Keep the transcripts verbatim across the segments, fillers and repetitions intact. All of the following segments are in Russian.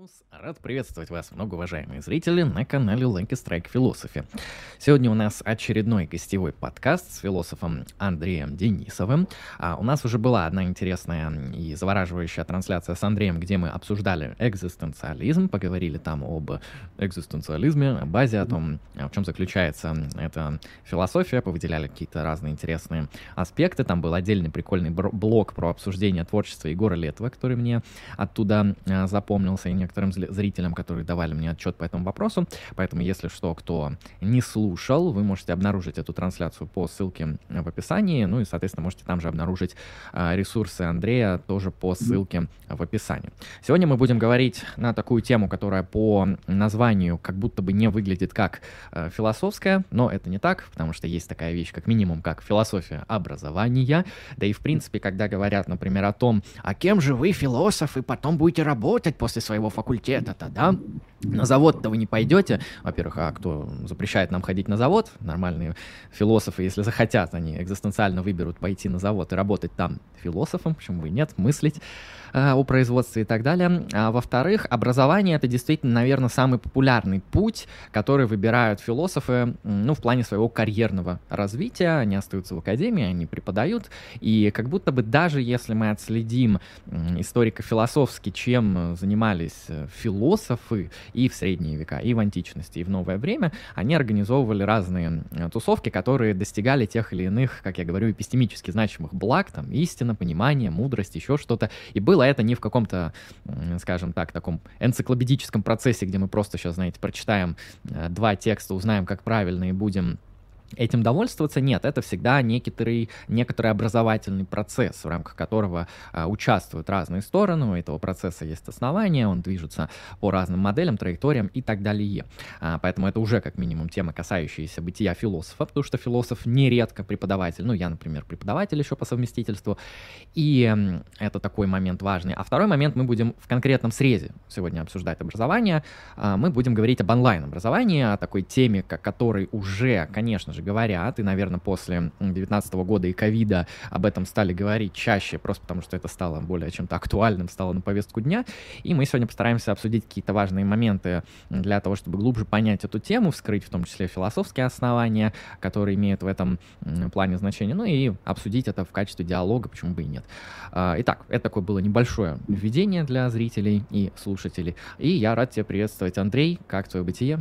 Плюс. Рад приветствовать вас, многоуважаемые зрители, на канале Lucky Strike Philosophy. Сегодня у нас очередной гостевой подкаст с философом Андреем Денисовым. А у нас уже была одна интересная и завораживающая трансляция с Андреем, где мы обсуждали экзистенциализм, поговорили там об экзистенциализме, о базе, о том, в чем заключается эта философия, повыделяли какие-то разные интересные аспекты. Там был отдельный прикольный блок про обсуждение творчества Егора Летова, который мне оттуда а, запомнился, и некоторым зрителям, которые давали мне отчет по этому вопросу. Поэтому, если что, кто не слушал, вы можете обнаружить эту трансляцию по ссылке в описании, ну и, соответственно, можете там же обнаружить а, ресурсы Андрея тоже по ссылке в описании. Сегодня мы будем говорить на такую тему, которая по названию как будто бы не выглядит как а, философская, но это не так, потому что есть такая вещь, как минимум, как философия образования. Да и, в принципе, когда говорят, например, о том, а кем же вы, философы, потом будете работать после своего факультета-то, да? На завод-то вы не пойдете. Во-первых, а кто запрещает нам ходить на завод? Нормальные философы, если захотят, они экзистенциально выберут пойти на завод и работать там философом, почему бы и нет, мыслить э, о производстве и так далее. А во-вторых, образование — это действительно, наверное, самый популярный путь, который выбирают философы, ну, в плане своего карьерного развития. Они остаются в академии, они преподают, и как будто бы даже если мы отследим историко-философски, чем занимались философы и в средние века, и в античности, и в новое время, они организовывали разные тусовки, которые достигали тех или иных, как я говорю, эпистемически значимых благ, там, истина, понимание, мудрость, еще что-то. И было это не в каком-то, скажем так, таком энциклопедическом процессе, где мы просто сейчас, знаете, прочитаем два текста, узнаем, как правильно, и будем этим довольствоваться. Нет, это всегда некоторый, некоторый образовательный процесс, в рамках которого а, участвуют разные стороны, у этого процесса есть основания, он движется по разным моделям, траекториям и так далее. А, поэтому это уже как минимум тема, касающаяся бытия философа, потому что философ нередко преподаватель, ну я, например, преподаватель еще по совместительству, и м, это такой момент важный. А второй момент, мы будем в конкретном срезе сегодня обсуждать образование, а, мы будем говорить об онлайн-образовании, о такой теме, о которой уже, конечно же, говорят, и, наверное, после две тысячи девятнадцатого года и ковида об этом стали говорить чаще, просто потому что это стало более чем-то актуальным, стало на повестку дня, и мы сегодня постараемся обсудить какие-то важные моменты для того, чтобы глубже понять эту тему, вскрыть в том числе философские основания, которые имеют в этом плане значение, ну и обсудить это в качестве диалога, почему бы и нет. Итак, это такое было небольшое введение для зрителей и слушателей, и я рад тебя приветствовать, Андрей, как твое бытие?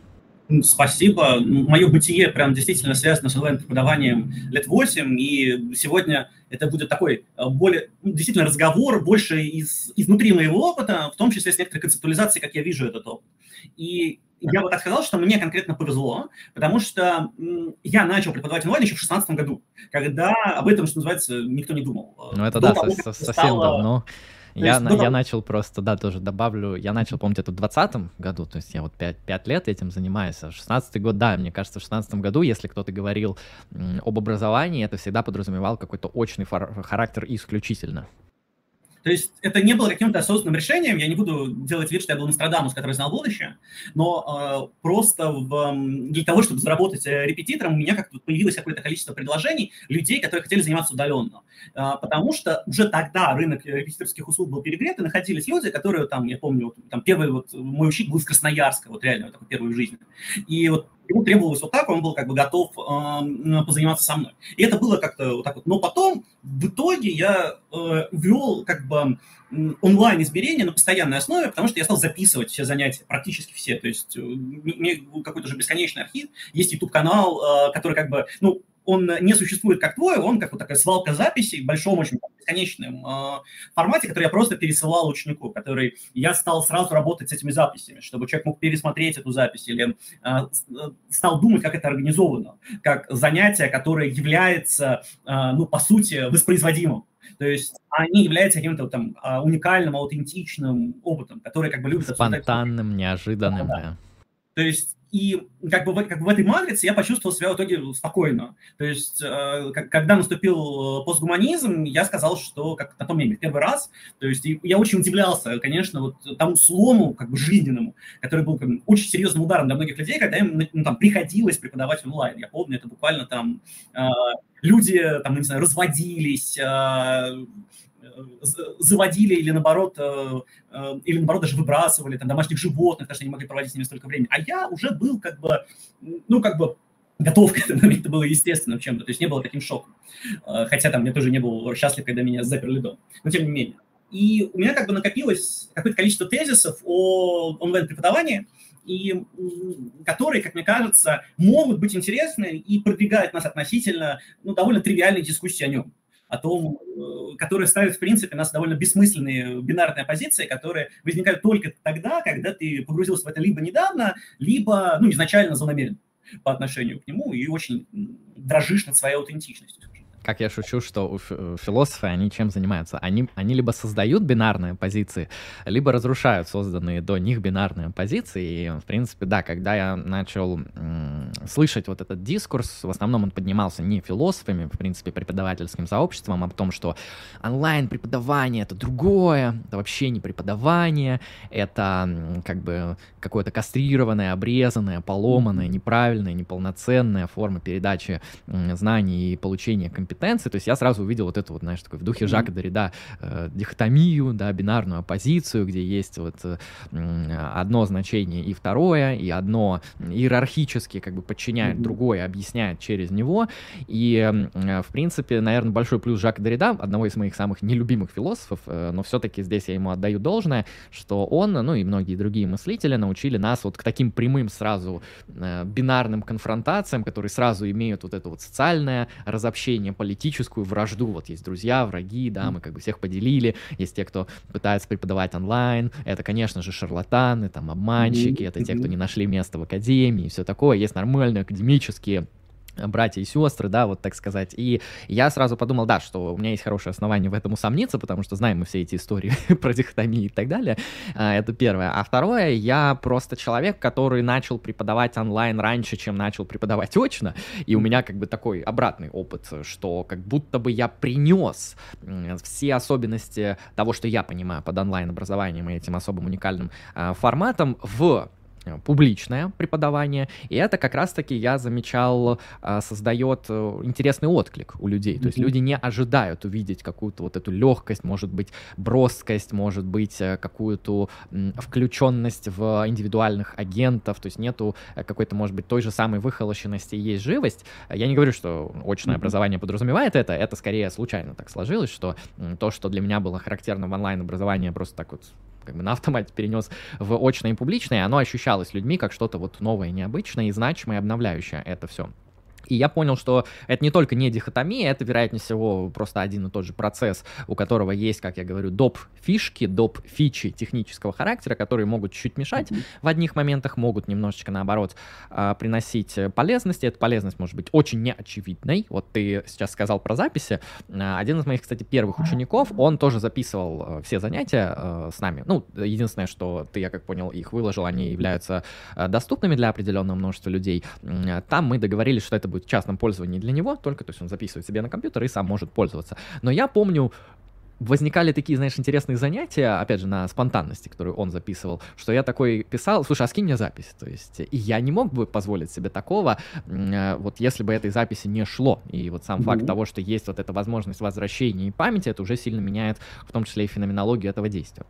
Спасибо. Мое бытие прям действительно связано с онлайн-преподаванием лет восемь, и сегодня это будет такой более, действительно разговор больше из, изнутри моего опыта, в том числе с некоторой концептуализацией, как я вижу этот опыт. И я бы так сказал, что мне конкретно повезло, потому что я начал преподавать онлайн еще в шестнадцатом году, когда об этом, что называется, никто не думал. Ну это До да, того, со- совсем стало... давно. Я, на, я начал просто, да, тоже добавлю, я начал, помните, это в двадцатом году, то есть я вот пять лет этим занимаюсь, а шестнадцатый год, да, мне кажется, в шестнадцатом году, если кто-то говорил м, об образовании, это всегда подразумевал какой-то очный фар- характер исключительно. То есть это не было каким-то осознанным решением, я не буду делать вид, что я был Нострадамус, который знал будущее, но э, просто в, для того, чтобы заработать репетитором, у меня как-то появилось какое-то количество предложений людей, которые хотели заниматься удаленно. Э, потому что уже тогда рынок репетиторских услуг был перегрет, и находились люди, которые там, я помню, там первый вот мой учитель был из Красноярска, вот реально, такой первый в жизни. И вот ему требовалось вот так, он был как бы готов э, позаниматься со мной. И это было как-то вот так вот. Но потом, в итоге, я э, ввел как бы онлайн-измерения на постоянной основе, потому что я стал записывать все занятия, практически все. То есть у меня какой-то уже бесконечный архив. Есть YouTube-канал, э, который как бы, ну, он не существует как твой, он как вот такая свалка записей в большом, очень бесконечном э, формате, который я просто пересылал ученику, который я стал сразу работать с этими записями, чтобы человек мог пересмотреть эту запись или э, стал думать, как это организовано, как занятие, которое является, э, ну, по сути, воспроизводимым. То есть они являются каким-то там уникальным, аутентичным опытом, который как бы любят обсуждать. Спонтанным, неожиданным, да. да. То есть и как бы, как бы в этой матрице я почувствовал себя в итоге спокойно. То есть э, когда наступил постгуманизм, я сказал, что как на том месте первый раз, то есть я очень удивлялся, конечно, вот тому слому как бы жизненному, который был как бы, очень серьезным ударом для многих людей, когда им ну, там, приходилось преподавать онлайн. Я помню, это буквально там э, люди, там, не знаю, разводились, э, заводили или наоборот, или наоборот даже выбрасывали там домашних животных, потому что они могли проводить с ними столько времени. А я уже был как бы, ну как бы готов к этому моменту, это было естественным чем-то, то есть не было таким шоком. Хотя там я тоже не был счастлив, когда меня заперли дома. Но тем не менее. И у меня как бы накопилось какое-то количество тезисов о онлайн-преподавании, и которые, как мне кажется, могут быть интересны и продвигают нас относительно ну, довольно тривиальной дискуссии о нем. О том, которые ставят, в принципе, нас довольно бессмысленные бинарные оппозиции, которые возникают только тогда, когда ты погрузился в это либо недавно, либо ну, изначально злонамеренно по отношению к нему и очень дрожишь над своей аутентичностью. Как я шучу, что у философы, они чем занимаются? Они, они либо создают бинарные позиции, либо разрушают созданные до них бинарные позиции. И, в принципе, да, когда я начал м- слышать вот этот дискурс, в основном он поднимался не философами, в принципе, преподавательским сообществом, а о том, что онлайн-преподавание — это другое, это вообще не преподавание, это м, как бы какое-то кастрированное, обрезанное, поломанное, неправильное, неполноценная форма передачи м, знаний и получения компетенции. компетенции, то есть я сразу увидел вот эту вот, знаешь, такой в духе Жака Деррида э, дихотомию, да, бинарную оппозицию, где есть вот э, одно значение и второе, и одно иерархически как бы подчиняет mm-hmm. другое, объясняет через него, и э, в принципе, наверное, большой плюс Жака Деррида, одного из моих самых нелюбимых философов, э, но все-таки здесь я ему отдаю должное, что он, ну и многие другие мыслители научили нас вот к таким прямым сразу э, бинарным конфронтациям, которые сразу имеют вот это вот социальное разобщение, политическую вражду. Вот есть друзья, враги, да, мы как бы всех поделили. Есть те, кто пытается преподавать онлайн. Это, конечно же, шарлатаны, там, обманщики. Это те, кто не нашли место в академии и все такое. Есть нормальные академические братья и сестры, да, вот так сказать. И я сразу подумал, да, что у меня есть хорошее основание в этом усомниться, потому что знаем мы все эти истории про дихотомии и так далее. Это первое. А второе, я просто человек, который начал преподавать онлайн раньше, чем начал преподавать очно, и у меня как бы такой обратный опыт, что как будто бы я принес все особенности того, что я понимаю под онлайн-образованием и этим особым уникальным форматом в публичное преподавание, и это как раз-таки, я замечал, создает интересный отклик у людей, то есть mm-hmm. люди не ожидают увидеть какую-то вот эту легкость, может быть, броскость, может быть, какую-то включенность в индивидуальных агентов, то есть нету какой-то, может быть, той же самой выхолощенности, и есть живость. Я не говорю, что очное mm-hmm. образование подразумевает это, это скорее случайно так сложилось, что то, что для меня было характерно в онлайн-образовании, просто так вот как бы на автомате перенес в очное и публичное, оно ощущалось людьми как что-то вот новое, необычное и значимое, обновляющее это все. И я понял, что это не только не дихотомия, это, вероятнее всего, просто один и тот же процесс, у которого есть, как я говорю, доп. Фишки, доп. Фичи технического характера, которые могут чуть-чуть мешать mm-hmm. в одних моментах, могут немножечко, наоборот, приносить полезности. Эта полезность может быть очень неочевидной. Вот ты сейчас сказал про записи. Один из моих, кстати, первых учеников, он тоже записывал все занятия с нами. Ну, единственное, что ты, я как понял, их выложил, они являются доступными для определенного множества людей. Там мы договорились, что это будет в частном пользовании для него, только, то есть он записывает себе на компьютер и сам может пользоваться. Но я помню, возникали такие, знаешь, интересные занятия, опять же, на спонтанности, которую он записывал, что я такой писал, слушай, а скинь мне запись, то есть, и я не мог бы позволить себе такого, вот если бы этой записи не шло, и вот сам mm-hmm. факт того, что есть вот эта возможность возвращения и памяти, это уже сильно меняет, в том числе и феноменологию этого действия.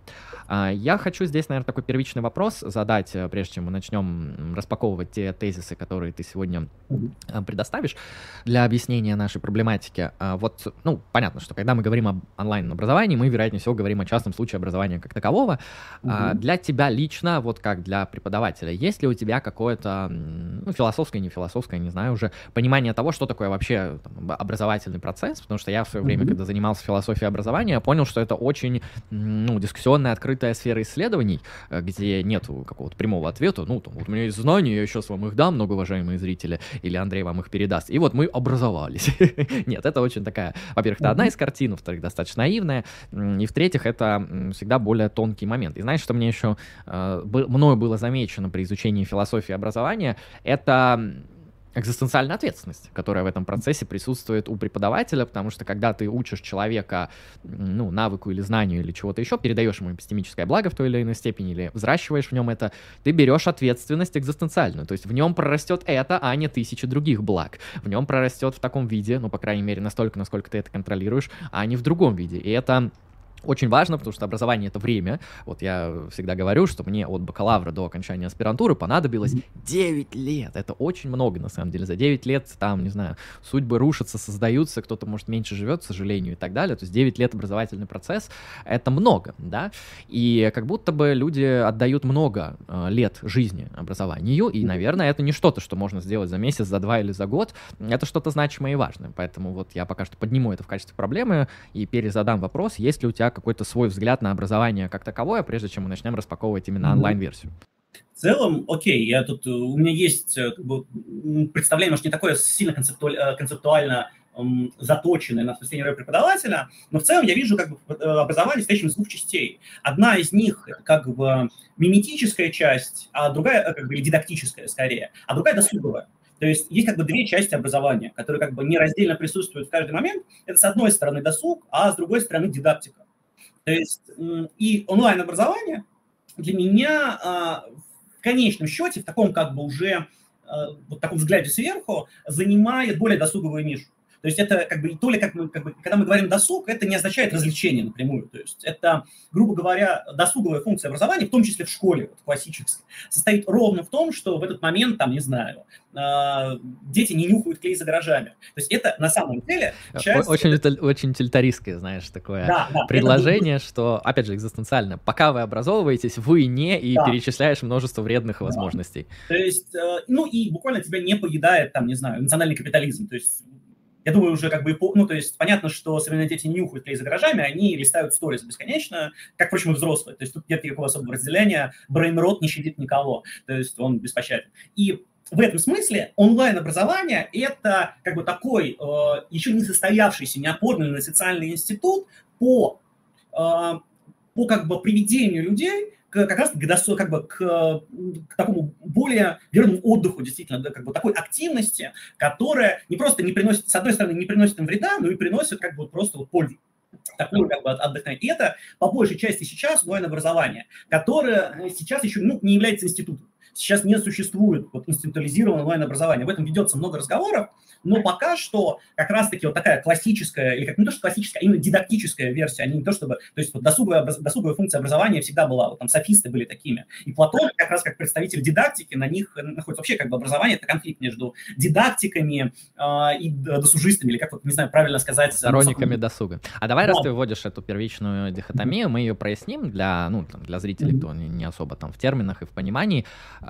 Я хочу здесь, наверное, такой первичный вопрос задать, прежде чем мы начнем распаковывать те тезисы, которые ты сегодня mm-hmm. предоставишь для объяснения нашей проблематики. Вот, ну, понятно, что когда мы говорим об онлайн образовании, мы, вероятнее всего, говорим о частном случае образования как такового. Mm-hmm. А, для тебя лично, вот как для преподавателя, есть ли у тебя какое-то, ну, философское, не философское, не знаю уже, понимание того, что такое вообще там, образовательный процесс? Потому что я в свое mm-hmm. время, когда занимался философией образования, понял, что это очень, ну, дискуссионная, открытая сфера исследований, где нету какого-то прямого ответа. Ну, там, вот у меня есть знания, я сейчас вам их дам, многоуважаемые зрители, или Андрей вам их передаст. И вот мы образовались. Нет, это очень такая, во-первых, это одна из картин, во-вторых, достаточно наивная, и в-третьих, это всегда более тонкий момент. И знаешь, что мне еще э, мною было замечено при изучении философии образования, это экзистенциальная ответственность, которая в этом процессе присутствует у преподавателя, потому что когда ты учишь человека, ну, навыку или знанию или чего-то еще, передаешь ему эпистемическое благо в той или иной степени или взращиваешь в нем это, ты берешь ответственность экзистенциальную, то есть в нем прорастет это, а не тысячи других благ. В нем прорастет в таком виде, ну, по крайней мере, настолько, насколько ты это контролируешь, а не в другом виде. И это очень важно, потому что образование — это время. Вот я всегда говорю, что мне от бакалавра до окончания аспирантуры понадобилось девять лет. Это очень много, на самом деле. За девять лет там, не знаю, судьбы рушатся, создаются, кто-то, может, меньше живет, к сожалению, и так далее. То есть девять лет образовательный процесс — это много, да? И как будто бы люди отдают много э, лет жизни образованию, и, наверное, это не что-то, что можно сделать за месяц, за два или за год. Это что-то значимое и важное. Поэтому вот я пока что подниму это в качестве проблемы и перезадам вопрос, есть ли у тебя какой-то свой взгляд на образование как таковое, прежде чем мы начнем распаковывать именно онлайн-версию. В целом, окей, я тут, у меня есть как бы, представление, может, не такое сильно концептуально, концептуально эм, заточенное на осуществление роли преподавателя, но в целом я вижу как бы образование, состоящее из двух частей. Одна из них это как бы миметическая часть, а другая как бы или дидактическая скорее, а другая досуговая. То есть есть как бы две части образования, которые как бы нераздельно присутствуют в каждый момент. Это с одной стороны досуг, а с другой стороны дидактика. То есть и онлайн-образование для меня в конечном счете, в таком как бы уже вот таком взгляде сверху, занимает более досуговую нишу. То есть это как бы то ли как мы, как бы, когда мы говорим досуг, это не означает развлечение напрямую. То есть это, грубо говоря, досуговая функция образования, в том числе в школе, вот, классической, состоит ровно в том, что в этот момент, там, не знаю, дети не нюхают клей за гаражами. То есть это на самом деле часть... Очень, очень утилитаристское, знаешь, такое да, да, предложение, это... что, опять же, экзистенциально, пока вы образовываетесь, вы не, и да. перечисляешь множество вредных да. возможностей. То есть, ну и буквально тебя не поедает, там, не знаю, национальный капитализм. То есть я думаю, уже как бы, ну, то есть понятно, что современные дети не нюхают клей за гаражами, они листают сторис бесконечно, как, впрочем, и взрослые. То есть тут нет никакого особого разделения, брейн-рот не щадит никого, то есть он беспощаден. И в этом смысле онлайн-образование – это как бы такой э, еще не состоявшийся, не оформленный социальный институт по, э, по как бы приведению людей к, как раз к, как бы, к, к такому более верному отдыху, действительно, да, как бы такой активности, которая не просто не приносит, с одной стороны, не приносит им вреда, но и приносит как бы просто вот пользу. Такое как бы отдохновение. И это по большей части сейчас онлайн-образование, которое сейчас еще ну, не является институтом. Сейчас не существует вот, институализированного онлайн-образования. Об этом ведется много разговоров, но пока что как раз-таки вот такая классическая, или как не то, что классическая, а именно дидактическая версия, а не то, чтобы... То есть вот досуговая, досуговая функция образования всегда была, вот там софисты были такими. И Платон как раз как представитель дидактики, на них находится вообще как бы образование, это конфликт между дидактиками э, и досужистами, или как вот, не знаю, правильно сказать... Сторонниками досуга. А давай, да. раз ты вводишь эту первичную дихотомию, мы ее проясним для, ну, там, для зрителей, mm-hmm. кто не, не особо там в терминах и в понимании,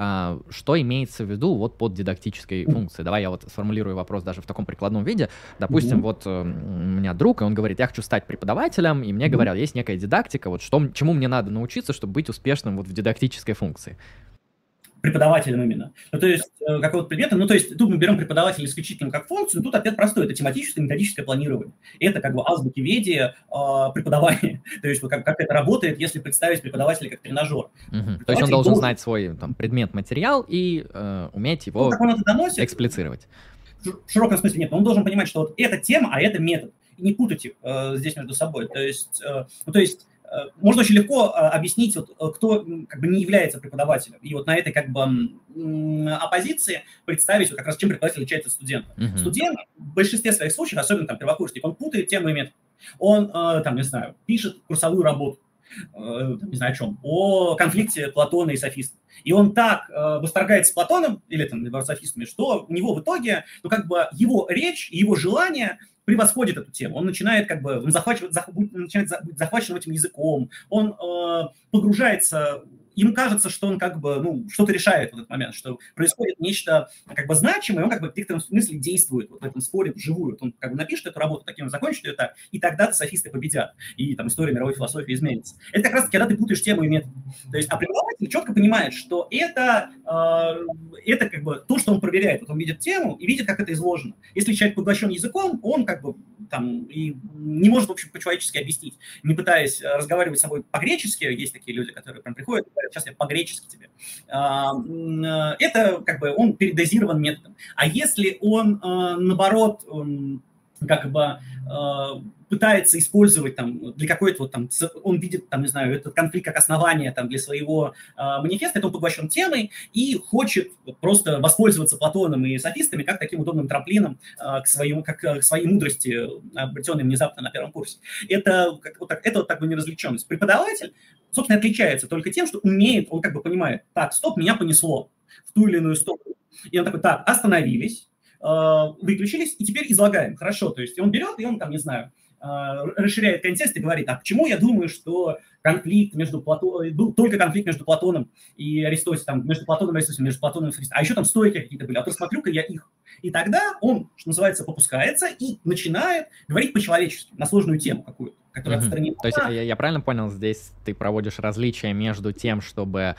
что имеется в виду вот под дидактической функцией. Давай я вот сформулирую вопрос даже в таком прикладном виде. Допустим, mm-hmm. вот у меня друг, и он говорит, я хочу стать преподавателем, и мне mm-hmm. говорят, есть некая дидактика, вот что, чему мне надо научиться, чтобы быть успешным вот в дидактической функции. Преподавателем именно. Ну, то есть, э, какого-то предмета, ну, то есть, тут мы берем преподавателя исключительно как функцию, тут ответ простой, это тематическое методическое планирование. Это как бы азбукиведия э, преподавания. То есть, вот, как, как это работает, если представить преподавателя как тренажер. Угу. То есть, он должен, должен знать свой там, предмет, материал и э, уметь его ну, как он это доносит, эксплицировать. В широком смысле нет, но он должен понимать, что вот эта тема, а это метод. И не путать их э, здесь между собой. То есть, э, ну, то есть можно очень легко объяснить, вот, кто как бы не является преподавателем. И вот на этой как бы оппозиции представить, вот, как раз чем преподаватель отличается от студента. Uh-huh. Студент в большинстве своих случаев, особенно там первокурсник, он путает тему и метод. Он, там, не знаю, пишет курсовую работу, не знаю о чем, о конфликте Платона и софистов. И он так восторгается Платоном или там софистами, что у него в итоге, ну как бы его речь, его желание превосходит эту тему. Он начинает как бы он захвачивать, зах, начинает быть захвачен этим языком, он э, погружается, ему кажется, что он как бы ну, что-то решает в этот момент, что происходит нечто как бы значимое, и он как бы в каком-то смысле действует вот в этом споре вживую. Вот он как бы напишет эту работу таким, закончит ее так, и тогда софисты победят, и там история мировой философии изменится. Это как раз таки, когда ты путаешь тему и метод. То есть, а преподаватель четко понимает, что это, э, это как бы то, что он проверяет. Вот он видит тему и видит, как это изложено. Если человек поглощен языком, он как бы там и не может, в общем, по-человечески объяснить, не пытаясь разговаривать с собой по-гречески. Есть такие люди, которые прям приходят и говорят, сейчас я по-гречески тебе. Это как бы он передозирован методом. А если он, наоборот, как бы пытается использовать там для какой-то вот там, он видит там, не знаю, этот конфликт как основание там для своего э, манифеста, это он поглощен темой и хочет просто воспользоваться Платоном и софистами как таким удобным трамплином э, к, своему, как, к своей мудрости, обретенной внезапно на первом курсе. Это, как, вот так, это вот так бы неразвлеченность. Преподаватель, собственно, отличается только тем, что умеет, он как бы понимает, так, стоп, меня понесло в ту или иную сторону. И он такой, так, остановились, э, выключились, и теперь излагаем. Хорошо, то есть он берет, и он там, не знаю, расширяет контекст и говорит, а почему я думаю, что конфликт между Платоном, был только конфликт между Платоном и Аристотелем, там, между Платоном и Аристотелем, между Платоном и Аристотелем, а еще там стойки какие-то были, а то смотрю-ка я их. И тогда он, что называется, попускается и начинает говорить по-человечески на сложную тему какую-то, которая mm-hmm. отстранена. То есть я, я правильно понял, здесь ты проводишь различия между тем, чтобы...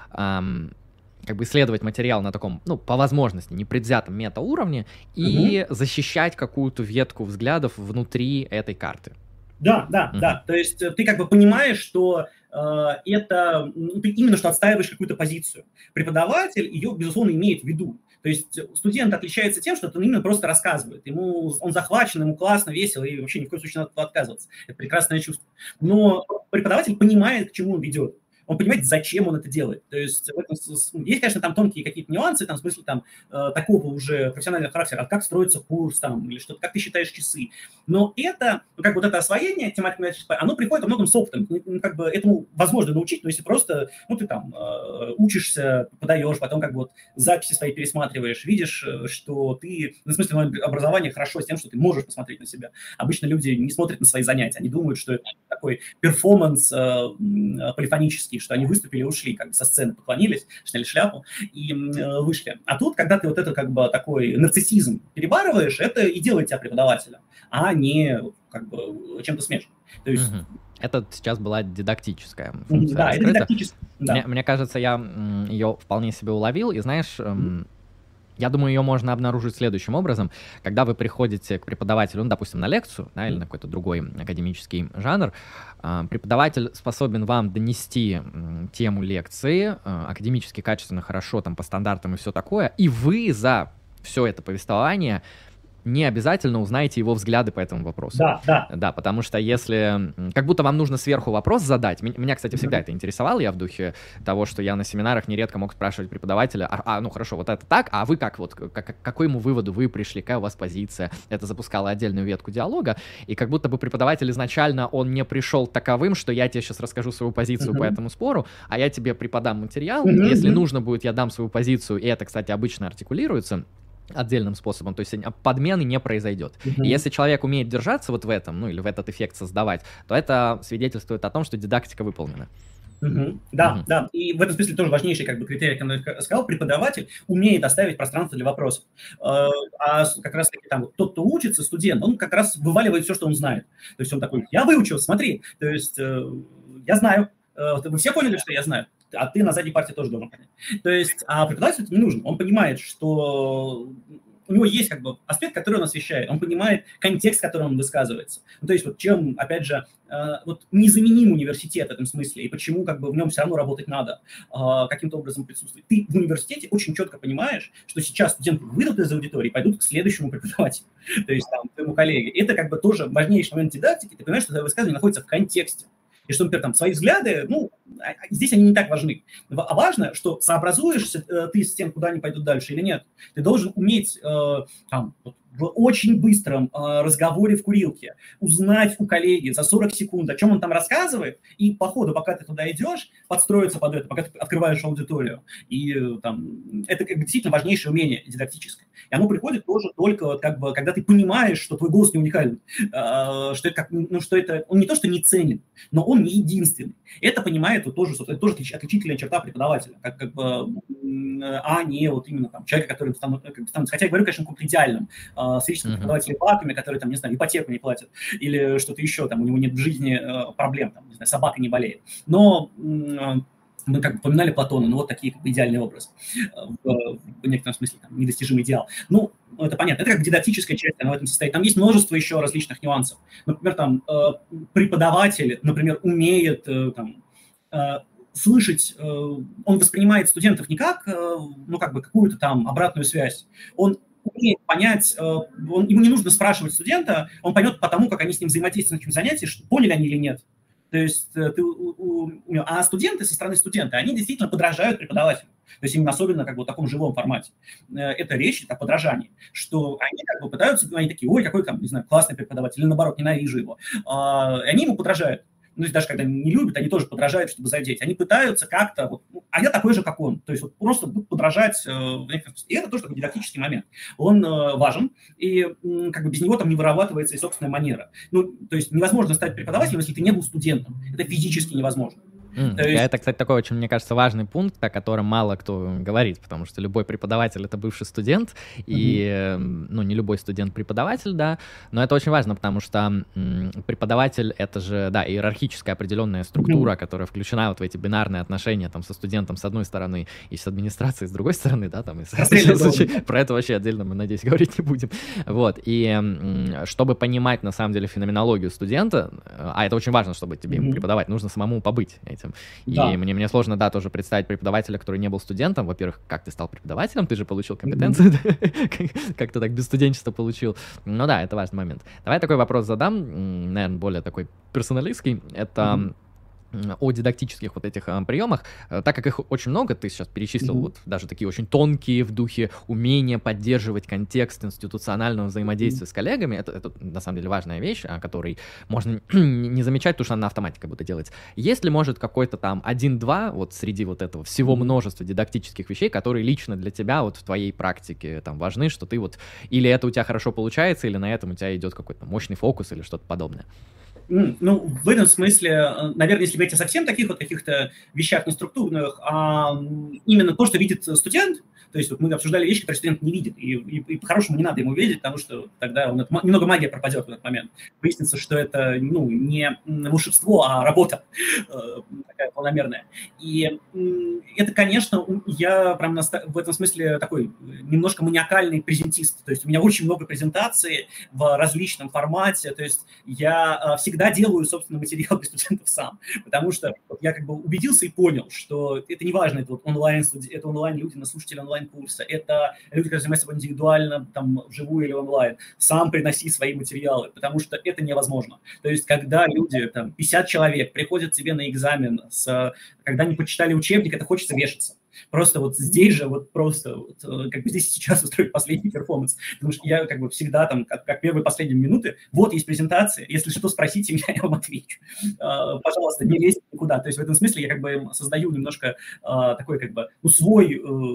Эм... как бы исследовать материал на таком, ну, по возможности, непредвзятом метауровне и угу. защищать какую-то ветку взглядов внутри этой карты. Да, да, угу. да. То есть ты как бы понимаешь, что э, это... Ты именно что отстаиваешь какую-то позицию. Преподаватель ее, безусловно, имеет в виду. То есть студент отличается тем, что он именно просто рассказывает. Ему, он захвачен, ему классно, весело, и вообще ни в коем случае не надо отказываться. Это прекрасное чувство. Но преподаватель понимает, к чему он ведет. Он понимает, зачем он это делает. То есть в этом, есть, конечно, там тонкие какие-то нюансы, там, в смысле там, э, такого уже профессионального характера, как строится курс, там, или что-то, как ты считаешь часы. Но это, ну, как вот это освоение тематики, оно приходит во многом с опытом. Ну, как бы этому возможно научить, но если просто, ну, ты там э, учишься, подаешь, потом как бы вот записи свои пересматриваешь, видишь, что ты, ну, в смысле, ну, образование хорошо с тем, что ты можешь посмотреть на себя. Обычно люди не смотрят на свои занятия, они думают, что это такой перформанс э, полифонический, что они выступили и ушли, как бы со сцены поклонились, сняли шляпу и э, вышли. А тут, когда ты вот это как бы такой нарциссизм перебарываешь, это и делает тебя преподавателем, а не как бы чем-то смежным. То есть... Угу. Это сейчас была дидактическая функция. Да, это дидактическая. Да. Мне, мне кажется, я м, ее вполне себе уловил, и знаешь... М, я думаю, ее можно обнаружить следующим образом. Когда вы приходите к преподавателю, ну, допустим, на лекцию, да, или на какой-то другой академический жанр, э, преподаватель способен вам донести э, тему лекции, э, академически качественно, хорошо, там, по стандартам и все такое, и вы за все это повествование не обязательно узнаете его взгляды по этому вопросу. Да, да. Да, потому что если... Как будто вам нужно сверху вопрос задать. Меня, кстати, всегда mm-hmm. это интересовало. Я в духе того, что я на семинарах нередко мог спрашивать преподавателя, а, а ну хорошо, вот это так, а вы как вот, к, к какому выводу вы пришли, какая у вас позиция? Это запускало отдельную ветку диалога, и как будто бы преподаватель изначально, он не пришел таковым, что я тебе сейчас расскажу свою позицию mm-hmm. по этому спору, а я тебе преподам материал, mm-hmm. если нужно будет, я дам свою позицию, и это, кстати, обычно артикулируется отдельным способом, то есть подмены не произойдет. Uh-huh. И если человек умеет держаться вот в этом, ну или в этот эффект создавать, то это свидетельствует о том, что дидактика выполнена. Uh-huh. Да, uh-huh. да. И в этом смысле тоже важнейший как бы критерий, как я сказал, преподаватель умеет оставить пространство для вопросов. А как раз таки там вот, тот, кто учится, студент, он как раз вываливает все, что он знает. То есть он такой, я выучил, смотри, то есть я знаю. Вы все поняли, что я знаю? А ты на задней партии тоже должен понять. То есть, а преподавателю это не нужно. Он понимает, что у него есть как бы аспект, который он освещает. Он понимает контекст, в котором он высказывается. Ну, то есть, вот чем, опять же, вот незаменим университет в этом смысле, и почему как бы в нем все равно работать надо, каким-то образом присутствовать. Ты в университете очень четко понимаешь, что сейчас студенты выйдут из аудитории и пойдут к следующему преподавателю, то есть там, к твоему коллеге. Это как бы тоже важнейший момент дидактики. Ты понимаешь, что твое высказывание находится в контексте. И что, например, там, свои взгляды, ну, здесь они не так важны. А важно, что сообразуешься э, ты с тем, куда они пойдут дальше или нет. Ты должен уметь э, там, в очень быстром э, разговоре в курилке узнать у коллеги за сорок секунд, о чем он там рассказывает, и по ходу, пока ты туда идешь, подстроиться под это, пока ты открываешь аудиторию. И э, там, это как бы, действительно важнейшее умение дидактическое. И оно приходит тоже только, как бы, когда ты понимаешь, что твой голос не уникален, э, что, это как, ну, что это, он не то, что не ценен, но он не единственный. Это понимает вот, тоже, это тоже отличительная черта преподавателя, как, как бы, а не вот именно там, человека, который становится, хотя я говорю, конечно, каком-то идеальном, с личными преподавателями баками, которые, там, не знаю, ипотеку не платят, или что-то еще, там, у него нет в жизни э, проблем, там, не знаю, собака не болеет. Но э, мы как бы упоминали Платона, ну, вот такие как бы идеальные образы, в, в некотором смысле, там, недостижимый идеал. Ну, это понятно, это как дидактическая часть, она в этом состоит. Там есть множество еще различных нюансов. Например, там, э, преподаватель, например, умеет, э, там, э, слышать, он воспринимает студентов не как, ну, как бы какую-то там обратную связь, он умеет понять, он, ему не нужно спрашивать студента, он поймет по тому, как они с ним взаимодействуют на этом занятии, что, поняли они или нет. То есть, ты, у, у, а студенты со стороны студента, они действительно подражают преподавателю. То есть именно особенно как бы в таком живом формате. Это речь о подражании, что они как бы пытаются, они такие, ой, какой там, не знаю, классный преподаватель, или наоборот, ненавижу его. И они ему подражают. Ну, то есть даже когда не любят, они тоже подражают, чтобы задеть. Они пытаются как-то, вот, ну, а я такой же, как он. То есть вот просто подражать. Э, и это тоже такой дидактический момент. Он э, важен, и э, как бы без него там не вырабатывается и собственная манера. Ну, то есть невозможно стать преподавателем, если ты не был студентом. Это физически невозможно. Mm, есть... Это, кстати, такой очень, мне кажется, важный пункт, о котором мало кто говорит, потому что любой преподаватель — это бывший студент, mm-hmm. и, ну, не любой студент преподаватель, да, но это очень важно, потому что м, преподаватель — это же, да, иерархическая определенная структура, mm-hmm. которая включена вот в эти бинарные отношения там со студентом с одной стороны и с администрацией с другой стороны, да, там, и с... про это вообще отдельно мы, надеюсь, говорить не будем, вот, и м, чтобы понимать, на самом деле, феноменологию студента, а это очень важно, чтобы тебе mm-hmm. преподавать, нужно самому побыть этим. И да. мне, мне сложно, да, тоже представить преподавателя, который не был студентом. Во-первых, как ты стал преподавателем, ты же получил компетенцию, mm-hmm. как ты так без студенчества получил. Ну да, это важный момент. Давай такой вопрос задам, наверное, более такой персоналистский. Это... Mm-hmm. о дидактических вот этих а, приемах, а, так как их очень много, ты сейчас перечислил, mm-hmm. вот даже такие очень тонкие в духе умения поддерживать контекст институционального взаимодействия mm-hmm. с коллегами, это, это на самом деле важная вещь, о которой можно не замечать, потому что она на автомате как будто делается. Есть ли, может, какой-то там один-два вот среди вот этого всего mm-hmm. множества дидактических вещей, которые лично для тебя вот в твоей практике там важны, что ты вот, или это у тебя хорошо получается, или на этом у тебя идет какой-то мощный фокус или что-то подобное? Ну, в этом смысле, наверное, если говорить о совсем таких вот каких-то вещах неструктурных, а именно то, что видит студент, то есть вот мы обсуждали вещи, которые студент не видит, и, и, и по-хорошему не надо ему видеть, потому что тогда он, немного магия пропадет в этот момент. Выяснится, что это, ну, не волшебство, а работа такая полномерная. И это, конечно, я прям в этом смысле такой немножко маниакальный презентист, то есть у меня очень много презентаций в различном формате, то есть я всегда делаю, собственно, материал для студентов сам, потому что я как бы убедился и понял, что это не важно, это вот онлайн, это онлайн-люди, на слушатели онлайн-курса, это люди, которые занимаются собой индивидуально, там, вживую или онлайн, сам приноси свои материалы, потому что это невозможно. То есть, когда люди, там, пятьдесят человек приходят тебе на экзамен, с, когда они почитали учебник, это хочется вешаться. Просто вот здесь же, вот просто, вот, как бы здесь сейчас устроить последний перформанс. Потому что я как бы всегда там, как, как первые последние минуты, вот есть презентация, если что, спросите меня, я вам отвечу. Uh, пожалуйста, не лезьте никуда. То есть в этом смысле я как бы создаю немножко uh, такой как бы, ну, свой,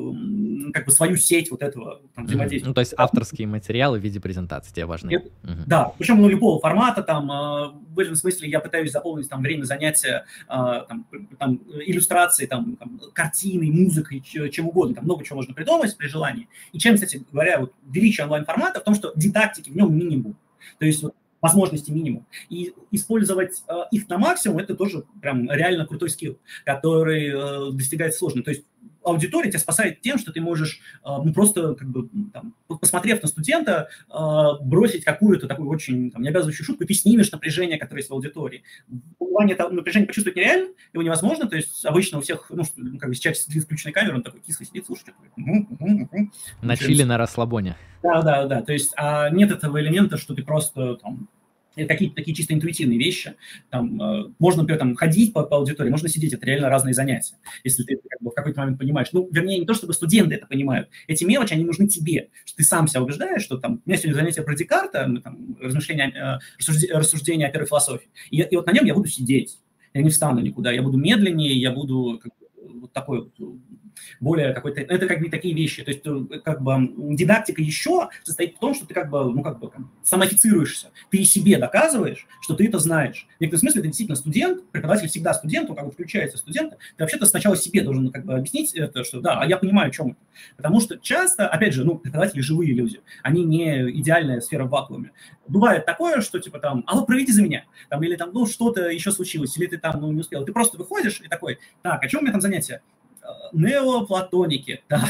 uh, как бы свою сеть вот этого там, взаимодействия. Mm-hmm. Ну, то есть авторские материалы в виде презентации тебе важны. Это, mm-hmm. Да, причем ну, любого формата, там, uh, в этом смысле я пытаюсь заполнить там время занятия uh, там, там, иллюстрацией, там, там, картиной, музыкой, чем угодно, там много чего можно придумать при желании. И чем, кстати говоря, вот, величие онлайн-формата в том, что дидактики в нем минимум, то есть вот, возможности минимум. И использовать э, их на максимум, это тоже прям реально крутой скилл, который э, достигается сложно. То есть аудитория тебя спасает тем, что ты можешь э, ну, просто, как бы, там, посмотрев на студента, э, бросить какую-то такую очень там, необязывающую шутку, и ты снимешь напряжение, которое есть в аудитории. В онлайне это напряжение почувствовать нереально, его невозможно, то есть обычно у всех, ну, как бы человек сидит с включенной камерой, он такой кислый сидит, слушает. Угу, угу, угу. На чили, на расслабоне. Да, да, да, то есть а нет этого элемента, что ты просто там, это какие-то такие чисто интуитивные вещи. Там, э, можно, например, там, ходить по, по аудитории, можно сидеть, это реально разные занятия, если ты как бы, в какой-то момент понимаешь. Ну, вернее, не то, чтобы студенты это понимают. Эти мелочи, они нужны тебе. Что ты сам себя убеждаешь, что там, у меня сегодня занятие про Декарта, там, размышления, э, рассуждения, рассуждения о первой философии. И, и вот на нем я буду сидеть. Я не встану никуда. Я буду медленнее, я буду как бы, вот такой вот более какой-то, это как бы такие вещи, то есть как бы дидактика еще состоит в том, что ты как бы, ну как бы самофицируешься, ты себе доказываешь, что ты это знаешь. В некотором смысле ты действительно студент, преподаватель всегда студент, он как бы включается в студента, ты вообще-то сначала себе должен как бы объяснить это, что да, а я понимаю, о чем это. Потому что часто, опять же, ну, преподаватели живые люди, они не идеальная сфера в вакууме. Бывает такое, что типа там, а вы проведите за меня, там, или там, ну, что-то еще случилось, или ты там, ну, не успел. Ты просто выходишь и такой, так, о чем у меня там занятие? неоплатоники, так,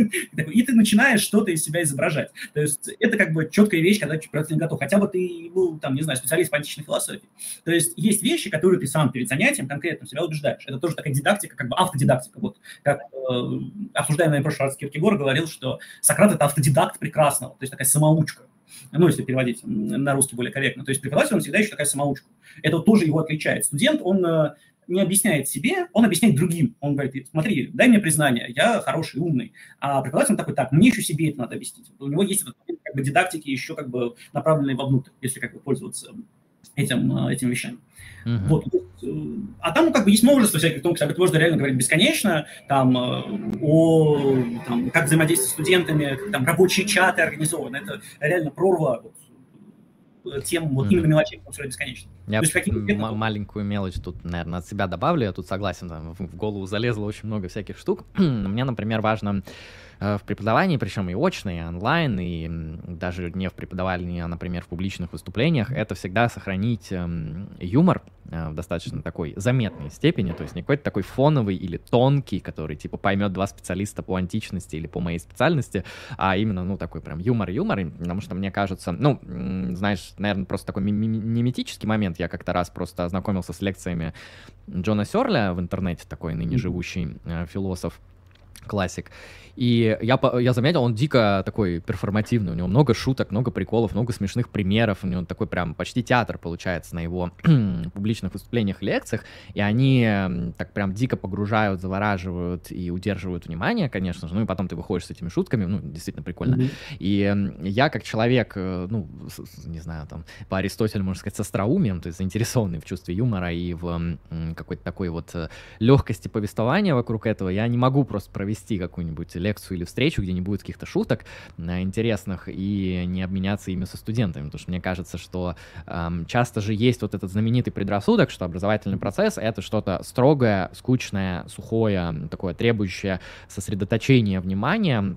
и ты начинаешь что-то из себя изображать. То есть это как бы четкая вещь, когда ты не готов. Хотя бы ты был, там, не знаю, специалист по античной философии. То есть есть вещи, которые ты сам перед занятием конкретно себя убеждаешь. Это тоже такая дидактика, как бы автодидактика. Вот как э, обсуждаемый в прошлый раз Киркегор говорил, что Сократ – это автодидакт прекрасного, то есть такая самоучка. Ну, если переводить на русский более корректно. То есть преподаватель, он всегда еще такая самоучка. Это тоже его отличает. Студент, он э, не объясняет себе, он объясняет другим. Он говорит, смотри, дай мне признание, я хороший, умный. А преподаватель он такой, так, мне еще себе это надо объяснить. У него есть этот, как бы, дидактики еще как бы направленные вовнутрь, если как бы пользоваться этим, этим вещами. Uh-huh. Вот. А там как бы есть множество всяких тонкостей, об этом можно реально говорить бесконечно, там, о, там, как взаимодействовать с студентами, как там рабочие чаты организованы, это реально прорва вот, тем, вот mm-hmm. именно мелочей, все бесконечно. Я м- маленькую мелочь тут, наверное, от себя добавлю, я тут согласен, там, в голову залезло очень много всяких штук. Мне, например, важно в преподавании, причем и очно, и онлайн, и даже не в преподавании, а, например, в публичных выступлениях, это всегда сохранить э, юмор э, в достаточно такой заметной степени, то есть не какой-то такой фоновый или тонкий, который типа поймет два специалиста по античности или по моей специальности, а именно, ну, такой прям юмор-юмор, потому что мне кажется, ну, знаешь, наверное, просто такой миметический момент, я как-то раз просто ознакомился с лекциями Джона Сёрля в интернете, такой ныне живущий э, философ, классик. И я, я заметил, он дико такой перформативный, у него много шуток, много приколов, много смешных примеров, у него такой прям почти театр получается на его публичных выступлениях и лекциях, и они так прям дико погружают, завораживают и удерживают внимание, конечно же, ну и потом ты выходишь с этими шутками, ну, действительно прикольно. Mm-hmm. И я как человек, ну, не знаю, там, по Аристотелю, можно сказать, с остроумием, то есть заинтересованный в чувстве юмора и в какой-то такой вот легкости повествования вокруг этого, я не могу просто провести какую-нибудь лекцию или встречу, где не будет каких-то шуток э, интересных, и не обменяться ими со студентами, потому что мне кажется, что э, часто же есть вот этот знаменитый предрассудок, что образовательный процесс — это что-то строгое, скучное, сухое, такое требующее сосредоточения внимания,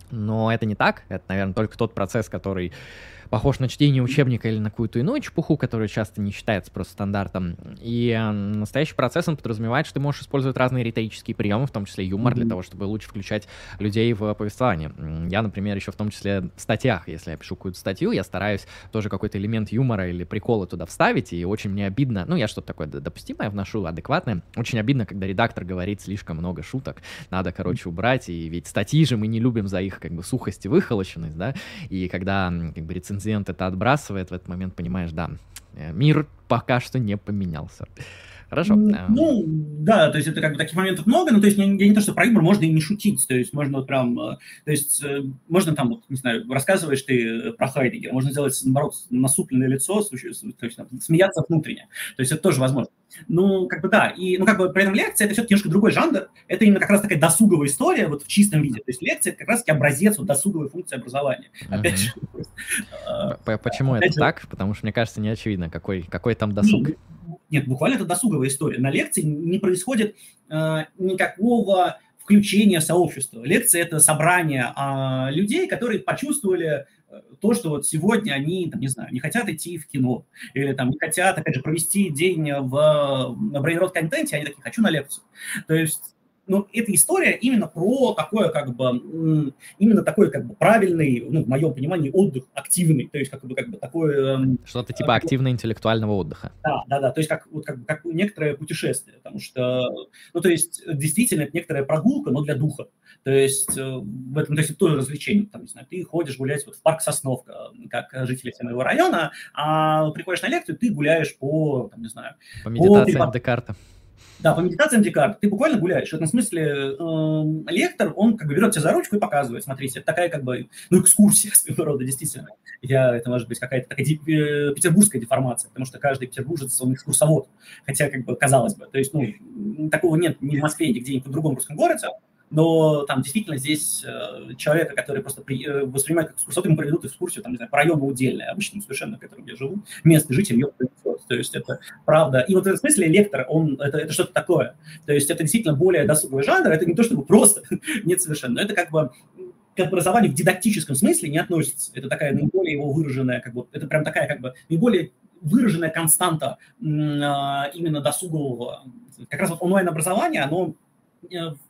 но это не так, это, наверное, только тот процесс, который похож на чтение учебника или на какую-то иную чепуху, которая часто не считается просто стандартом. И настоящий процесс, он подразумевает, что ты можешь использовать разные риторические приемы, в том числе юмор, mm-hmm. для того, чтобы лучше включать людей в повествование. Я, например, еще в том числе в статьях, если я пишу какую-то статью, я стараюсь тоже какой-то элемент юмора или прикола туда вставить, и очень мне обидно, ну, я что-то такое допустимое вношу, адекватное, очень обидно, когда редактор говорит слишком много шуток, надо, короче, убрать, и ведь статьи же мы не любим за их, как бы, сухость и выхолощенность, да, и когда, как бы, рецензент это отбрасывает, в этот момент понимаешь, да, мир пока что не поменялся. Хорошо. Ну, да, то есть это как бы таких моментов много, но то есть я не, я не то, что про юмор можно и не шутить, то есть можно вот прям, то есть можно там, вот, не знаю, рассказываешь ты про Хайдеггера, можно сделать, наоборот, насупленное лицо, то есть там, смеяться внутренне, то есть это тоже возможно. Ну, как бы да, и, ну, как бы при этом лекция — это все-таки немножко другой жанр, это именно как раз такая досуговая история, вот в чистом виде, то есть лекция — это как раз-таки образец вот досуговой функции образования. Опять же. Почему это так? Потому что, мне кажется, не очевидно, какой, какой там досуг. Нет, буквально это досуговая история. На лекции не происходит э, никакого включения в сообщество. Лекция – это собрание э, людей, которые почувствовали то, что вот сегодня они, там, не знаю, не хотят идти в кино, или там не хотят, опять же, провести день в, на брейн-рот-контенте, они такие: хочу на лекцию. То есть, ну, эта история именно про такое, как бы, именно такой, как бы, правильный, ну, в моем понимании, отдых активный, то есть, как бы, как бы такой... Что-то типа активно-интеллектуального отдыха. Да, да, да, то есть, как, вот, как, как некоторое путешествие, потому что, ну, то есть, действительно, это некоторая прогулка, но для духа, то есть, в этом, то есть, это тоже развлечение, там, не знаю, ты ходишь гулять вот в парк Сосновка, как жители моего района, а приходишь на лекцию, ты гуляешь по, там, не знаю... По медитациям Декарта. Да, по медитациям Декарта ты буквально гуляешь. В этом смысле э, лектор, он как бы берет тебя за ручку и показывает: смотрите, это такая как бы, ну, экскурсия своего рода, действительно. Я, это может быть какая-то такая э, петербургская деформация, потому что каждый петербуржец, он экскурсовод. Хотя, как бы, казалось бы, то есть, ну, такого нет ни в Москве, ни где-нибудь в другом русском городе, но там действительно здесь э, человека, который просто при, э, воспринимает как экскурсовод, ему проведут экскурсию, там, не знаю, по району Удельное, обычному совершенно, в котором я живу, местный житель ее проведет. То есть это правда. И вот в этом смысле лектор, он, это, это что-то такое. То есть это действительно более досуговый жанр, это не то чтобы просто, нет, совершенно, но это как бы к образованию в дидактическом смысле не относится. Это такая наиболее его выраженная, как бы, это прям такая как бы наиболее выраженная константа именно досугового. Как раз вот онлайн-образование, оно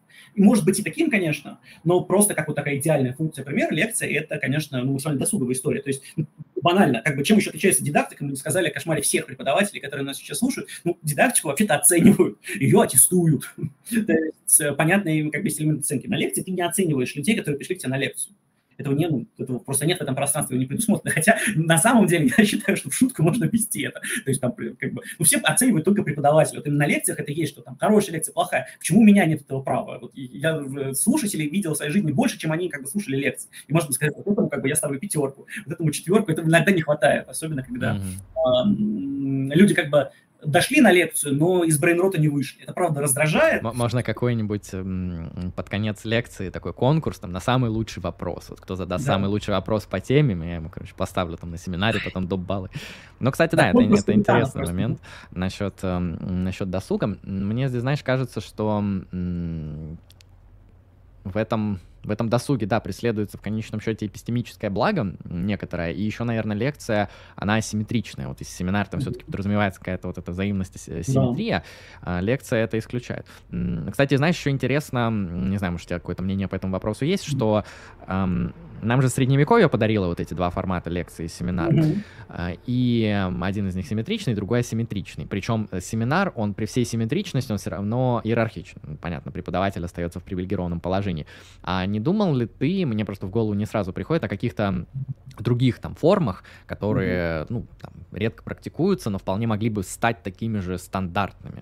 И может быть и таким, конечно, но просто как вот такая идеальная функция примера лекции, это, конечно, ну, максимально досуговая история. То есть ну, банально, как бы чем еще отличается дидактика, мы не сказали о кошмаре всех преподавателей, которые нас сейчас слушают. Ну, дидактику вообще-то оценивают, ее аттестуют. То есть понятно, как бы есть элемент оценки. На лекции ты не оцениваешь людей, которые пришли к тебе на лекцию. Этого, не, ну, этого просто нет в этом пространстве, его не предусмотрено. Хотя на самом деле я считаю, что в шутку можно вести это. То есть там как бы, ну, все оценивают только преподавателя. Вот именно на лекциях это есть, что там хорошая лекция, плохая. Почему у меня нет этого права? Вот я слушателей видел в своей жизни больше, чем они как бы слушали лекции. И можно сказать, вот этому как бы я ставлю пятерку, вот этому четверку. Этого иногда не хватает, особенно когда mm-hmm. э, люди как бы дошли на лекцию, но из брейнрота не вышли. Это, правда, раздражает. Можно какой-нибудь м, под конец лекции такой конкурс там на самый лучший вопрос. Вот кто задаст да. самый лучший вопрос по теме, я ему, короче, поставлю там на семинаре, потом доп. Баллы. Но, кстати, да, да это, это интересный просто. момент насчет, э, насчет досуга. Мне здесь, знаешь, кажется, что м, в этом... В этом досуге, да, преследуется в конечном счете эпистемическое благо некоторое, и еще, наверное, лекция, она асимметричная. Вот если семинар, там все-таки подразумевается какая-то вот эта взаимность, симметрия, да. а лекция это исключает. Кстати, знаешь, еще интересно, не знаю, может, у тебя какое-то мнение по этому вопросу есть, что эм, нам же Средневековье подарило вот эти два формата лекции и семинар, mm-hmm. и один из них симметричный, другой асимметричный. Причем семинар, он при всей симметричности, он все равно иерархичен. Понятно, преподаватель остается в привилегированном положении. А не думал ли ты, мне просто в голову не сразу приходит, о каких-то других там формах, которые, mm-hmm. ну, там, редко практикуются, но вполне могли бы стать такими же стандартными?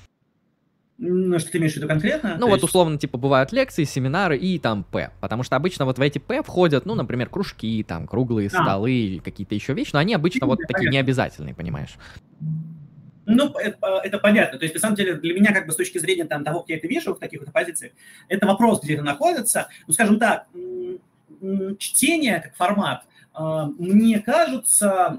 Ну, что ты имеешь в виду конкретно? Ну, То вот есть... условно, типа, бывают лекции, семинары и там П. Потому что обычно вот в эти П входят, ну, например, кружки, там, круглые а. столы, какие-то еще вещи, но они обычно вот такие необязательные, понимаешь? Ну, это, это понятно. То есть, на самом деле, для меня, как бы, с точки зрения там, того, как я это вижу в таких вот позициях, это вопрос, где это находится. Ну, скажем так, чтение как формат, мне кажется,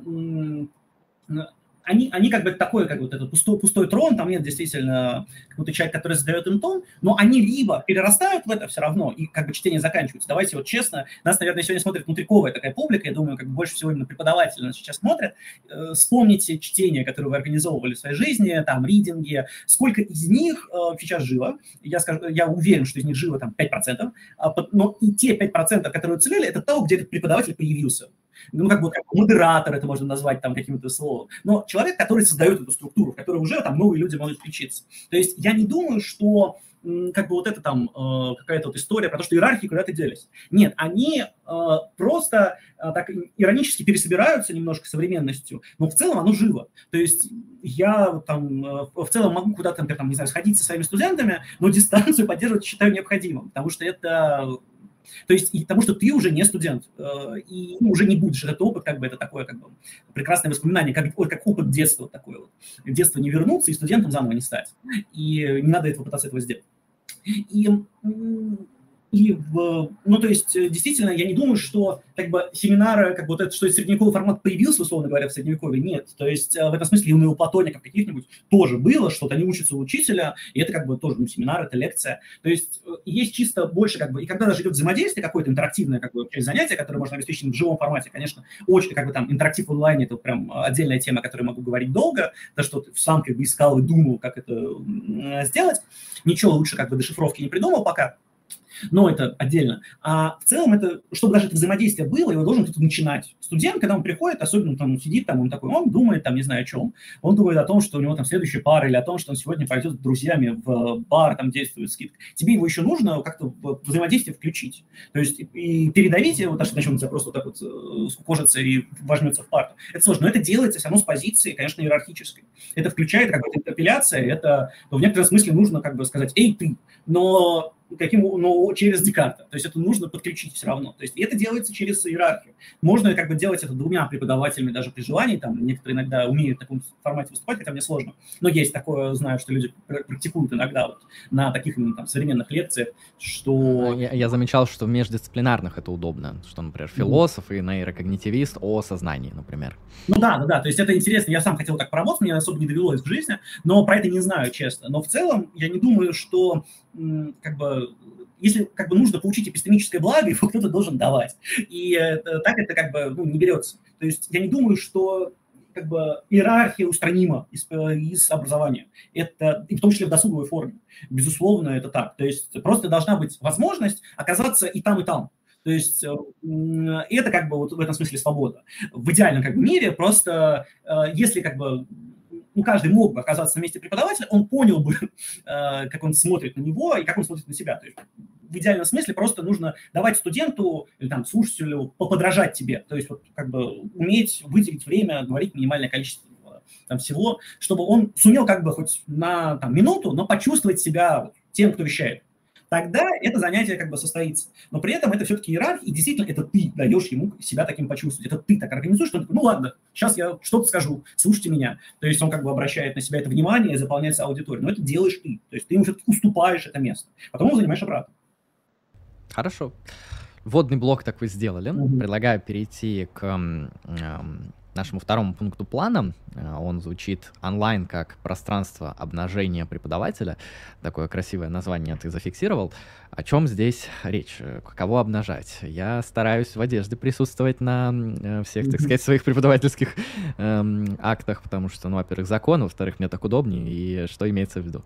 они, они как бы такой, как вот этот пустой, пустой трон, там нет действительно какой-то человек, который задает им тон, но они либо перерастают в это все равно, и как бы чтение заканчивается. Давайте вот честно, нас, наверное, сегодня смотрит внутриковая такая публика, я думаю, как бы больше всего именно преподаватели нас сейчас смотрят. Э, вспомните чтение, которое вы организовывали в своей жизни, там, ридинги, сколько из них э, сейчас живо, я, скажу, я уверен, что из них живо там пять процентов, а, но и те пять процентов, которые уцелели, это то, где этот преподаватель появился. Ну, как бы как модератор это можно назвать там каким-то словом. Но человек, который создает эту структуру, в которой уже там новые люди могут включиться. То есть я не думаю, что как бы вот это там э, какая-то вот история про то, что иерархии куда-то делись. Нет, они э, просто э, так иронически пересобираются немножко современностью, но в целом оно живо. То есть я там э, в целом могу куда-то, например, там, не знаю, сходить со своими студентами, но дистанцию поддерживать считаю необходимым, потому что это... То есть, и потому что ты уже не студент, э, и уже не будешь. Этот опыт, как бы, это такое, как бы, прекрасное воспоминание, как, как опыт детства такое вот. Детство не вернуться и студентом заново не стать. И не надо этого пытаться этого сделать. И, и в, ну, то есть, действительно, я не думаю, что, как бы, семинары, как бы, вот это, что средневековый формат появился, условно говоря, в Средневековье, нет. То есть, в этом смысле и у неоплатоников каких-нибудь тоже было, что-то они учатся у учителя, и это, как бы, тоже, ну, семинар, это лекция. То есть, есть чисто больше, как бы, и когда даже идет взаимодействие какое-то интерактивное, как бы, занятие, которое можно обеспечить в живом формате, конечно, очень, как бы, там, интерактив в онлайне, это прям отдельная тема, о которой могу говорить долго, да, что ты сам, как бы, искал и думал, как это сделать. Ничего лучше, как бы, дешифровки не придумал пока. Но это отдельно. А в целом, это, чтобы даже это взаимодействие было, его должен кто-то начинать. Студент, когда он приходит, особенно там он сидит, там, он такой, он думает, там, не знаю о чем. Он думает о том, что у него там следующая пара, или о том, что он сегодня пойдет с друзьями в бар, там действует скидка. Тебе его еще нужно как-то в взаимодействие включить. То есть и передавить его, так что начнет тебя просто вот так вот скукожиться и вожмется в парту. Это сложно, но это делается все равно с позиции, конечно, иерархической. Это включает какая-то интерпеляция, это в некотором смысле нужно как бы сказать, эй, ты, но... Каким, но через Декарта. То есть это нужно подключить все равно. То есть и это делается через иерархию. Можно как бы делать это двумя преподавателями даже при желании. Там некоторые иногда умеют в таком формате выступать, хотя мне сложно. Но есть такое, знаю, что люди практикуют иногда вот на таких именно там современных лекциях, что... Я, я замечал, что в междисциплинарных это удобно. Что, например, философ и нейрокогнитивист о сознании, например. Ну да, да, да. То есть это интересно. Я сам хотел так поработать, мне особо не довелось в жизни, но про это не знаю, честно. Но в целом я не думаю, что как бы, если как бы нужно получить эпистемическое благо, его кто-то должен давать. И э, так это как бы ну, не берется. То есть я не думаю, что как бы иерархия устранима из, из образования. Это, и в том числе в досуговой форме. Безусловно, это так. То есть просто должна быть возможность оказаться и там, и там. То есть это как бы вот в этом смысле свобода. В идеальном как бы мире просто, если как бы ну, каждый мог бы оказаться на месте преподавателя, он понял бы, как он смотрит на него и как он смотрит на себя. То есть в идеальном смысле просто нужно давать студенту или там слушателю поподражать тебе. То есть вот как бы уметь выделить время, говорить минимальное количество там всего, чтобы он сумел как бы хоть на там, минуту, но почувствовать себя тем, кто вещает. Тогда это занятие как бы состоится. Но при этом это все-таки иерархия, и действительно это ты даешь ему себя таким почувствовать. Это ты так организуешь, что он такой, ну ладно, сейчас я что-то скажу, слушайте меня. То есть он как бы обращает на себя это внимание, заполняется аудиторией. Но это делаешь ты. То есть ты ему все-таки уступаешь это место. Потом его занимаешь обратно. Хорошо. Вводный блок такой сделали. Мгм. Предлагаю перейти к м, м, нашему второму пункту плана. Э, Он звучит онлайн как пространство обнажения преподавателя. Такое красивое название ты зафиксировал. О чем здесь речь? Э, Кого обнажать? Я стараюсь в одежде присутствовать на м, э, всех, так Мгм. сказать, своих преподавательских эм, актах, потому что, ну, во-первых, закон, во-вторых, мне так удобнее. И что имеется в виду?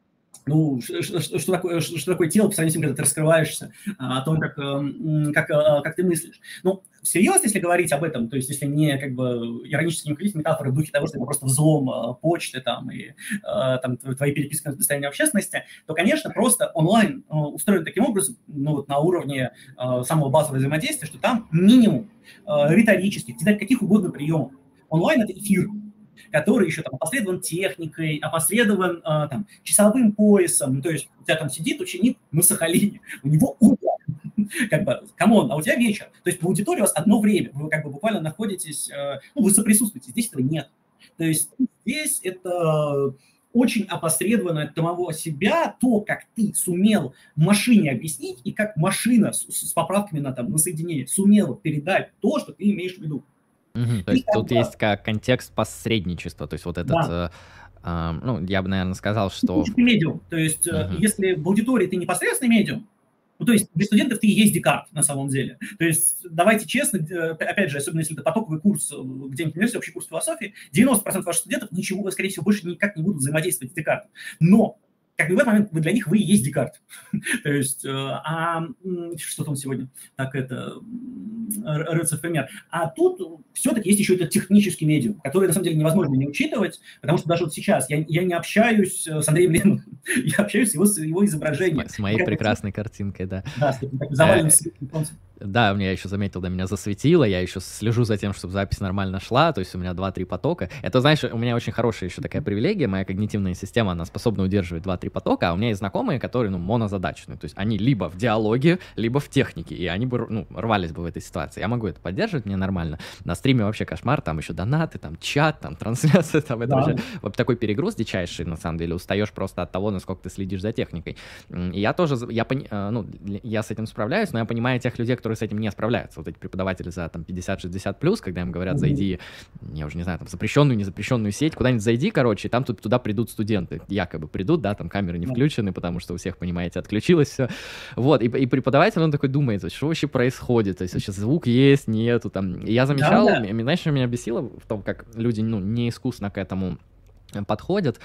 Ну, что, что- что такое, что, что такое тело по сравнению с тем, когда ты раскрываешься, а, о том, как, эм, как, э, как ты мыслишь. Ну, всерьез, если говорить об этом, то есть если не как бы иронически не уходить в метафоры в духе того, что это просто взлом э, почты там, и э, там, тв- твои переписки на достояние общественности, то, конечно, просто онлайн э, устроен таким образом, ну, вот на уровне э, самого базового взаимодействия, что там минимум э, риторических, каких угодно приемов. Онлайн – это эфир, который еще там опосредован техникой, опосредован э, там, часовым поясом. Ну, то есть у тебя там сидит ученик на Сахалине, у него утро, как бы, камон, а у тебя вечер. То есть в аудитории у вас одно время, вы как бы буквально находитесь, э, ну, вы соприсутствуете, здесь этого нет. То есть здесь это очень опосредованно от самого себя то, как ты сумел машине объяснить и как машина с, с поправками на, там, на соединение сумела передать то, что ты имеешь в виду. Мгм. То И есть как тут бы, есть как контекст посредничества, то есть вот этот, да, э, ам, ну, я бы, наверное, сказал, что... технический медиум. То есть, э, Мгм. если в аудитории ты непосредственный медиум, ну, то есть для студентов ты и есть Декарт на самом деле. То есть давайте честно, э, опять же, особенно если это потоковый курс, э, где-нибудь в университете, общий курс философии, девяносто процентов ваших студентов ничего, скорее всего, больше никак не будут взаимодействовать с Декартом. Но как бы в этот момент вы для них вы и есть Декарт. То есть, э, а м, что там сегодня? Так это м, р- рыться в пример. А тут все-таки есть еще этот технический медиум, который на самом деле невозможно не учитывать, потому что даже вот сейчас я, я не общаюсь э, с Андреем Леном, я общаюсь с его, с его С, мо- изображением. с И моей как бы, прекрасной картинкой, да. да, с таким таким Э, заваленным светом солнцем. Да, мне еще заметил, да, меня засветило, я еще слежу за тем, чтобы запись нормально шла, то есть у меня два-три потока. Это, знаешь, у меня очень хорошая еще такая привилегия, моя когнитивная система, она способна удерживать два-три потока, а у меня есть знакомые, которые, ну, монозадачные, то есть они либо в диалоге, либо в технике, и они бы, ну, рвались бы в этой ситуации. Я могу это поддерживать, мне нормально. На стриме вообще кошмар, там еще донаты, там чат, там трансляция, там это Да. вообще вот такой перегруз дичайший, на самом деле, устаешь просто от того, насколько ты следишь за техникой. М, И я тоже, за- я, пони- э, ну, я с этим справляюсь, но я понимаю тех людей, которые с этим не справляются. Вот эти преподаватели за там пятьдесят-шестьдесят плюс, когда им говорят, Мгм. зайди, я уже не знаю, там запрещенную, незапрещенную сеть, куда-нибудь зайди, короче, и там тут, туда придут студенты, якобы придут, да, там камеры не Да. включены, потому что у всех, понимаете, отключилось все. Вот, и, и преподаватель, он такой думает, что вообще происходит, то есть сейчас звук есть, нету, там. И я замечал, Да-да. м- знаешь, что меня бесило в том, как люди, ну, неискусно к этому э, подходят,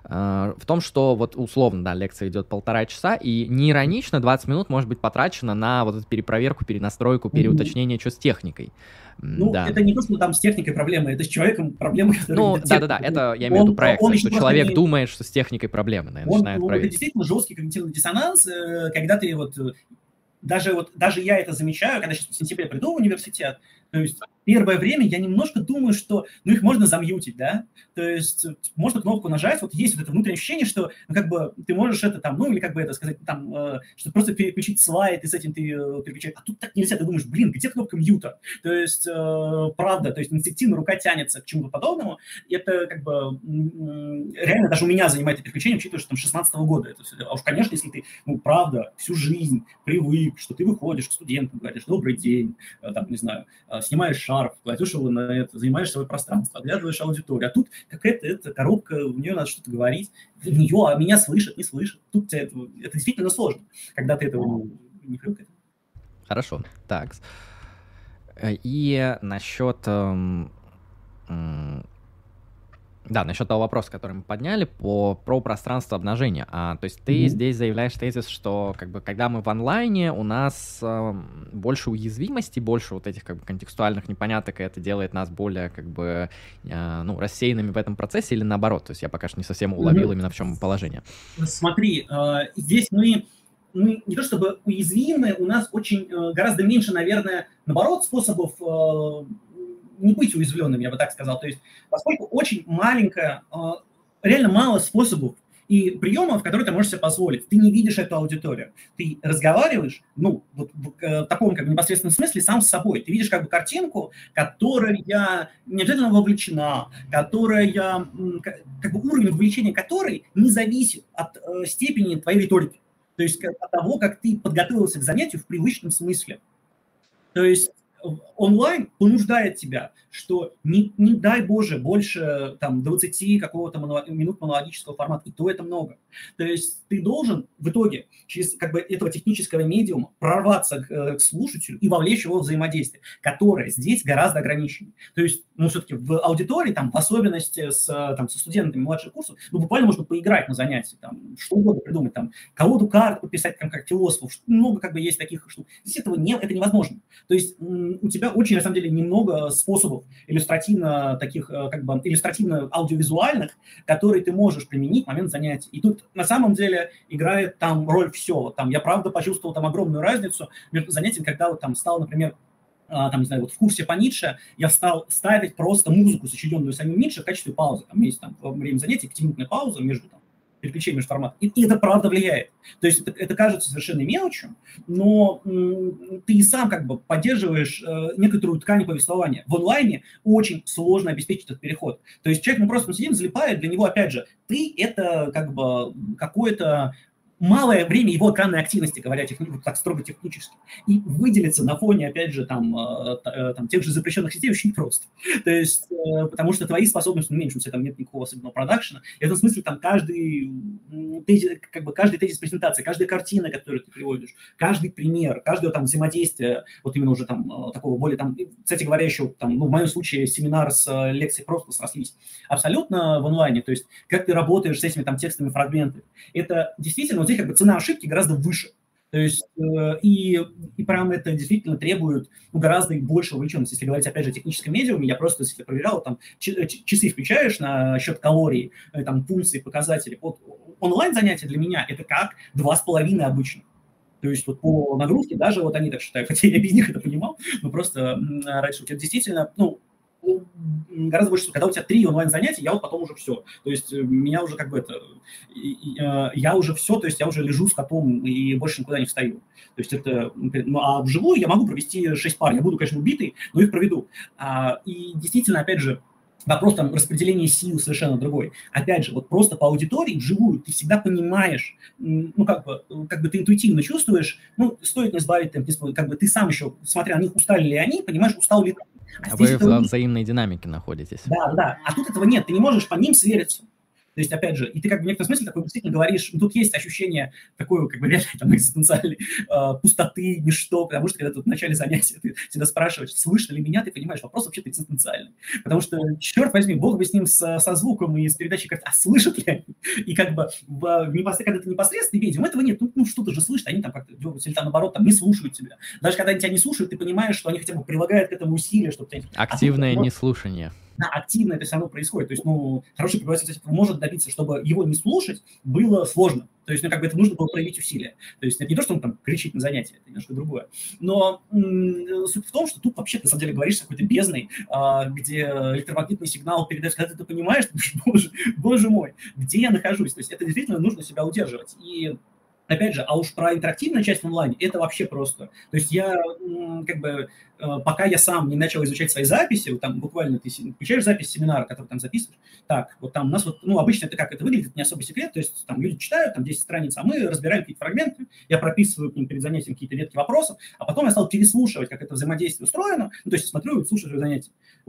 э, в том, что вот условно, да, лекция идет полтора часа, и неиронично двадцать минут может быть потрачено на вот эту перепроверку, перенастройку, Мгм. переуточнение, что с техникой. М, Ну, Да. это не то, что там с техникой проблемы, это с человеком проблемы, которые Ну, видят да-да-да, технику. это я имею в Он, виду он проекция, еще что просто человек не, думает, что с техникой проблемы, наверное, он, начинает ну, это проверить. действительно жесткий когнитивный диссонанс, э, когда ты вот э, даже вот даже я это замечаю, когда сейчас в сентябре приду в университет, то есть первое время я немножко думаю, что ну их можно замьютить, да, то есть э, можно кнопку нажать, вот есть вот это внутреннее ощущение, что ну, как бы ты можешь это там, ну или как бы это сказать, там, э, что просто переключить слайд, и с этим ты э, переключаешь, а тут так нельзя, ты думаешь, блин, где кнопка мьюта, то есть э, правда, то есть инстинктивно рука тянется к чему-то подобному, и это как бы м, реально даже у меня занимает это переключение, учитывая, что там шестнадцатого года это все, а уж конечно, если ты, ну правда, всю жизнь привык, что ты выходишь к студентам, говоришь, добрый день, э, там, не знаю, э, снимаешь шарф, кладешь его на это, занимаешь свое пространство, оглядываешь аудиторию, а тут какая-то эта коробка, в нее надо что-то говорить, в нее, а меня слышат, не слышат. Тут тебя это, это действительно сложно, когда ты этого не, не привык к этому. Хорошо, так. Э, И насчет эм, м, Да, насчет того вопроса, который мы подняли, по, про пространство обнажения. А, то есть ты mm-hmm. здесь заявляешь тезис, что как бы, когда мы в онлайне, у нас э, больше уязвимости, больше вот этих как бы, контекстуальных непоняток, и это делает нас более как бы, э, ну, рассеянными в этом процессе, или наоборот? То есть я пока что не совсем уловил mm-hmm. именно в чем положение. Смотри, э, здесь мы, мы не то чтобы уязвимы, у нас очень э, гораздо меньше, наверное, наоборот, способов э, не быть уязвленным, я бы так сказал. То есть, поскольку очень маленькое, реально мало способов и приемов, которые ты можешь себе позволить. Ты не видишь эту аудиторию. Ты разговариваешь, ну, вот в таком как бы непосредственном смысле сам с собой. Ты видишь как бы картинку, которая не обязательно вовлечена, которая, как бы уровень вовлечения которой не зависит от э, степени твоей риторики. То есть от того, как ты подготовился к занятию в привычном смысле. То есть онлайн понуждает тебя, что не, не дай Боже больше там, двадцать какого-то монолог, минут монологического формата, и то это много. То есть ты должен в итоге через как бы, этого технического медиума прорваться к, к слушателю и вовлечь его в взаимодействие, которое здесь гораздо ограниченнее. То есть, ну, все-таки в аудитории, там, в особенности с, там, со студентами младших курсов, ну, буквально можно поиграть на занятии, там, что угодно придумать, там, колоду карт подписать, там, как философов, много как бы есть таких штук. Здесь этого нет, это невозможно. То есть у тебя очень, на самом деле, немного способов иллюстративно таких, как бы, иллюстративно-аудиовизуальных, которые ты можешь применить в момент занятия. И тут, на самом деле, играет там роль все. Там, я, правда, почувствовал там огромную разницу между занятиями, когда вот там стал, например, там, не знаю, вот в курсе по Ницше я стал ставить просто музыку, сочиненную самим Ницше, в качестве паузы. Там есть там во время занятий пятиминутная пауза между там переключение между форматом. И, и это правда влияет. То есть это, это кажется совершенно мелочью, но м, ты и сам как бы поддерживаешь э, некоторую ткань повествования. В онлайне очень сложно обеспечить этот переход. То есть человек, ну просто ну, сидит, залипает, для него, опять же, ты это как бы какое-то малое время его экранной активности, говоря техни- так строго технически, и выделиться на фоне, опять же, там, э, там, тех же запрещенных сетей очень просто. То есть, э, потому что твои способности меньше, у тебя там нет никакого особенного продакшена. И в этом смысле там каждый тезис, как бы каждый тезис презентации, каждая картина, которую ты приводишь, каждый пример, каждое там взаимодействие, вот именно уже там такого более там, кстати говоря, еще там, ну, в моем случае семинар с лекцией просто срослись абсолютно в онлайне, то есть как ты работаешь с этими там текстами, фрагментами. Это действительно, вот здесь как бы цена ошибки гораздо выше. То есть э, и, и прям это действительно требует ну, гораздо больше вовлеченности. Если говорить, опять же, о техническом медиуме, я просто, если проверял, там часы включаешь на счет калорий, там пульсы и показатели. Вот онлайн-занятия для меня это как два с половиной обычно. То есть вот по нагрузке даже вот они так считают, хотя я без них это понимал, но просто раньше это действительно, ну, гораздо больше, когда у тебя три онлайн-занятия, я вот потом уже все. То есть меня уже как бы это, я уже все, то есть я уже лежу с котом и больше никуда не встаю. То есть это, ну, а вживую я могу провести шесть пар, я буду, конечно, убитый, но их проведу. И действительно, опять же, вопрос там распределения сил совершенно другой. Опять же, вот просто по аудитории вживую ты всегда понимаешь, ну, как бы, как бы ты интуитивно чувствуешь, ну, стоит не сбавить темп, как бы ты сам еще, смотря на них, устали ли они, понимаешь, устал ли ты. А, а вы в нет. взаимной динамике находитесь. Да, да. А тут этого нет. Ты не можешь по ним свериться. То есть, опять же, и ты как бы в некотором смысле такой действительно говоришь, ну, тут есть ощущение такой, как бы, реально, там, экзистенциальной э, пустоты, ничто, потому что, когда тут в начале занятия ты всегда спрашиваешь, слышно ли меня, ты понимаешь, вопрос вообще-то экзистенциальный. Потому что, черт возьми, бог бы с ним с, со звуком и с передачей, как а слышат ли они? И как бы, в, в непосред... когда ты непосредственный медиум, этого нет, ну, ну что-то же слышат, они там как-то дергаются, или там, наоборот, там, не слушают тебя. Даже когда они тебя не слушают, ты понимаешь, что они хотя бы прилагают к этому усилия, чтобы... Ты... Активное а ты, неслушание. Да, активно это все равно происходит. То есть, ну, хороший преподаватель может добиться, чтобы его не слушать, было сложно. То есть, ну, как бы это нужно было проявить усилия. То есть, это не то, что он там кричит на занятии, это немножко другое. Но м- суть в том, что тут вообще, на самом деле, говоришь с какой-то бездной, а, где электромагнитный сигнал передается, когда ты это понимаешь, ты думаешь, боже, боже мой, где я нахожусь? То есть, это действительно нужно себя удерживать. И опять же, а уж про интерактивную часть в онлайне, это вообще просто. То есть я, как бы, пока я сам не начал изучать свои записи, вот там буквально ты включаешь запись семинара, который там записываешь, так, вот там у нас вот, ну, обычно это как это выглядит, это не особый секрет, то есть там люди читают, там десять страниц, а мы разбираем какие-то фрагменты, я прописываю к ним перед занятием какие-то ветки вопросов, а потом я стал переслушивать, как это взаимодействие устроено, ну, то есть смотрю и слушаю занятия. Вот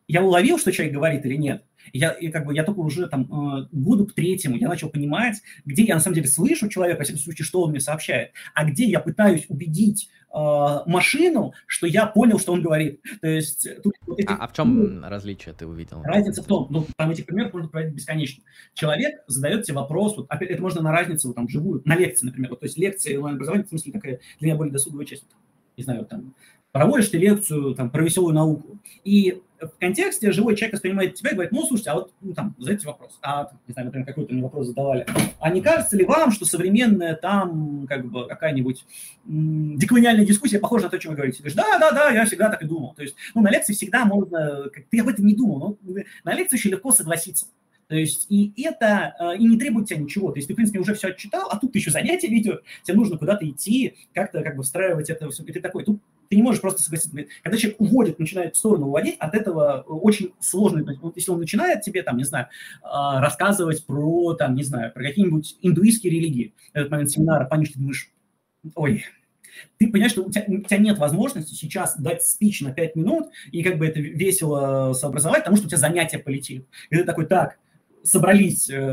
я уловил, что человек говорит или нет. Я, и как бы, я только уже там э, году к третьему я начал понимать, где я на самом деле слышу человека, во всяком случае, что он мне сообщает, а где я пытаюсь убедить э, машину, что я понял, что он говорит. То есть тут вот эти, а, а в чем ну, различие ты увидел? Разница в том, ну, там этих примеров можно проводить бесконечно. Человек задает тебе вопрос, вот, опять, это можно на разницу, вот, там, живую, на лекции, например. Вот, то есть лекция онлайн-образования, в смысле, такая для меня более досуговая часть. Не знаю, там, проводишь ты лекцию там, про веселую науку, и в контексте живой человек воспринимает тебя и говорит, ну, слушайте, а вот, ну, там, задайте вопрос. А, там, не знаю, например, какой-то мне вопрос задавали. А не кажется ли вам, что современная там, как бы, какая-нибудь м- деколониальная дискуссия похожа на то, о чем вы говорите? Ты говоришь, да, да, да, я всегда так и думал. То есть, ну, на лекции всегда можно, как, ты об этом не думал, но на лекции очень легко согласиться. То есть, и это, и не требует тебя ничего. То есть, ты, в принципе, уже все отчитал, а тут ты еще занятия ведешь, тебе нужно куда-то идти, как-то, как бы, встраивать это все. И ты такой, тут ты не можешь просто согласиться. Когда человек уводит, начинает в сторону уводить, от этого очень сложно. Вот если он начинает тебе, там, не знаю, рассказывать про, там, не знаю, про какие-нибудь индуистские религии, в этот момент семинара, понишь, ты думаешь, ой, ты понимаешь, что у тебя, у тебя нет возможности сейчас дать спич на пять минут и как бы это весело сообразовать, потому что у тебя занятие полетит. И ты такой, так, собрались, э,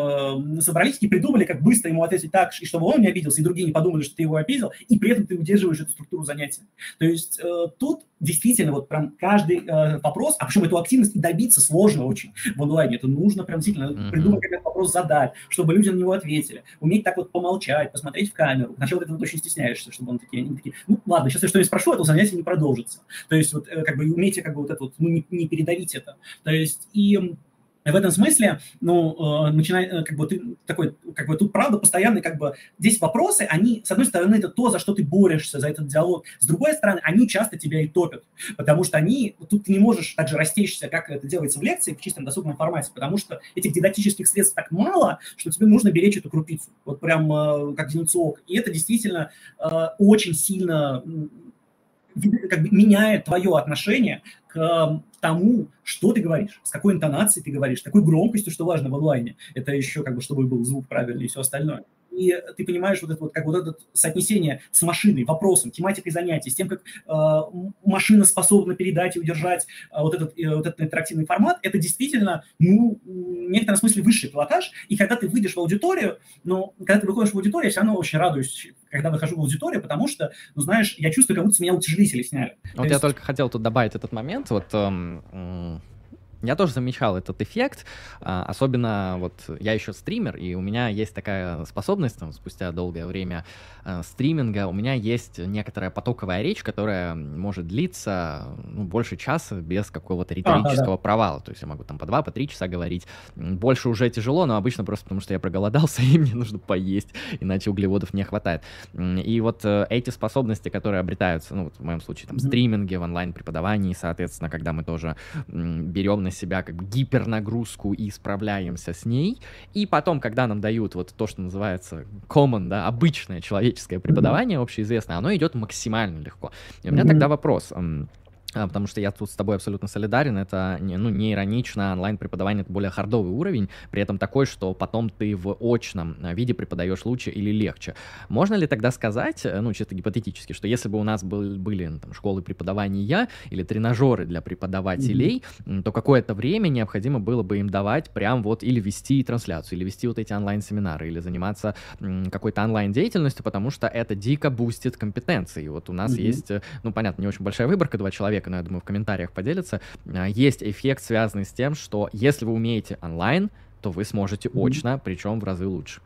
э, собрались и придумали, как быстро ему ответить так, и чтобы он не обиделся, и другие не подумали, что ты его обидел, и при этом ты удерживаешь эту структуру занятия. То есть э, тут действительно вот прям каждый э, вопрос, а причем эту активность и добиться сложно очень в онлайне, это нужно прям действительно mm-hmm. придумать, как этот вопрос задать, чтобы люди на него ответили, уметь так вот помолчать, посмотреть в камеру. Сначала ты вот очень стесняешься, чтобы он такие, они такие, ну ладно, сейчас я что-нибудь спрошу, а то занятие не продолжится. То есть вот э, как бы умейте как бы вот это вот, ну не, не передавить это. То есть и в этом смысле, ну, э, начинай, как бы ты такой, как бы тут правда постоянно, как бы здесь вопросы, они, с одной стороны, это то, за что ты борешься, за этот диалог, с другой стороны, они часто тебя и топят, потому что они, тут ты не можешь так же растечься, как это делается в лекции, в чистом досуговом формате, потому что этих дидактических средств так мало, что тебе нужно беречь эту крупицу, вот прям э, как зеницок, и это действительно э, очень сильно как бы меняет твое отношение к тому, что ты говоришь, с какой интонацией ты говоришь, с какой громкостью, что важно в онлайне. Это еще как бы, чтобы был звук правильный и все остальное. И ты понимаешь вот это вот, как вот это соотнесение с машиной, вопросом, тематикой занятий, с тем, как э, машина способна передать и удержать э, вот, этот, э, вот этот интерактивный формат, это действительно, ну, в некотором смысле высший пилотаж. И когда ты выйдешь в аудиторию, ну, когда ты выходишь в аудиторию, я все равно очень радуюсь, когда выхожу в аудиторию, потому что, ну, знаешь, я чувствую, как будто с меня утяжелители сняли. Вот То я есть... только хотел тут добавить этот момент, вот... Эм... Я тоже замечал этот эффект, особенно вот я еще стример, и у меня есть такая способность, там, спустя долгое время э, стриминга, у меня есть некоторая потоковая речь, которая может длиться ну, больше часа без какого-то риторического а, да, да. провала, то есть я могу там по два, по три часа говорить, больше уже тяжело, но обычно просто потому, что я проголодался, и мне нужно поесть, иначе углеводов не хватает. И вот э, эти способности, которые обретаются, ну вот в моем случае там в стриминге, в онлайн-преподавании, соответственно, когда мы тоже м, берем на себя как бы гипернагрузку и справляемся с ней, и потом, когда нам дают вот то, что называется common, да, обычное человеческое преподавание, общеизвестное, оно идет максимально легко. И у меня mm-hmm. тогда вопрос, потому что я тут с тобой абсолютно солидарен, это не, ну, не иронично, онлайн-преподавание — это более хардовый уровень, при этом такой, что потом ты в очном виде преподаешь лучше или легче. Можно ли тогда сказать, ну, чисто гипотетически, что если бы у нас был, были ну, там, школы преподавания или тренажеры для преподавателей, mm-hmm. то какое-то время необходимо было бы им давать прям вот или вести трансляцию, или вести вот эти онлайн-семинары, или заниматься м, какой-то онлайн-деятельностью, потому что это дико бустит компетенции. И вот у нас mm-hmm. есть, ну, понятно, не очень большая выборка, два человека, но я думаю, в комментариях поделятся, есть эффект, связанный с тем, что если вы умеете онлайн, то вы сможете mm-hmm. очно, причем в разы лучше.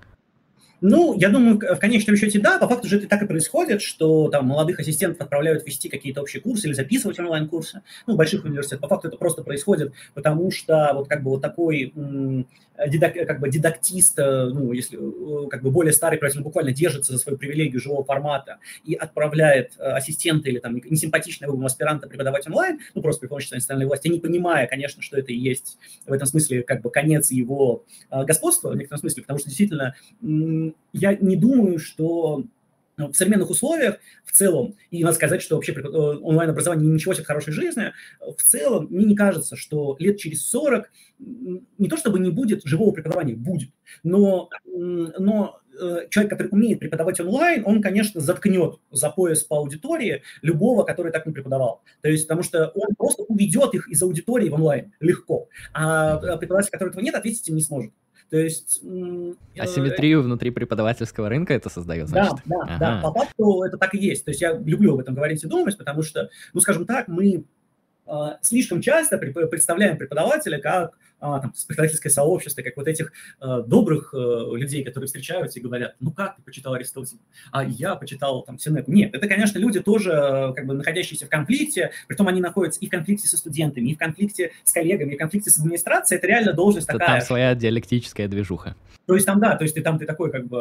Ну, я думаю, в конечном счете, да, по факту же это так и происходит, что там молодых ассистентов отправляют вести какие-то общие курсы или записывать онлайн-курсы, ну, в больших университетах. По факту это просто происходит, потому что вот как бы вот такой м, дидак, как бы дидактист, ну, если как бы более старый преподаватель буквально держится за свою привилегию живого формата и отправляет ассистента или там несимпатичного аспиранта преподавать онлайн, ну, просто при помощи национальной власти, не понимая, конечно, что это и есть в этом смысле как бы конец его господства в некотором смысле, потому что действительно м, я не думаю, что в современных условиях в целом, и надо сказать, что вообще онлайн-образование ничего себе хорошей жизни, в целом мне не кажется, что лет через сорок не то чтобы не будет живого преподавания, будет, но, но человек, который умеет преподавать онлайн, он, конечно, заткнет за пояс по аудитории любого, который так не преподавал. То есть, потому что он просто уведет их из аудитории в онлайн легко. А преподаватель, который этого нет, ответить им не сможет. То есть... Асимметрию э, внутри преподавательского рынка это создает, значит? Да, да, ага. да, по факту это так и есть. То есть я люблю об этом говорить и думать, потому что, ну, скажем так, мы э, слишком часто представляем преподавателя как а, там, преподавательское сообщество, как вот этих э, добрых э, людей, которые встречаются и говорят, ну как ты почитал Аристотеля, а я почитал там Сенеку. Нет, это, конечно, люди тоже как бы находящиеся в конфликте, притом они находятся и в конфликте со студентами, и в конфликте с коллегами, и в конфликте с администрацией, это реально должность это такая. Там своя диалектическая движуха. То есть там, да, то есть ты там, ты такой как бы,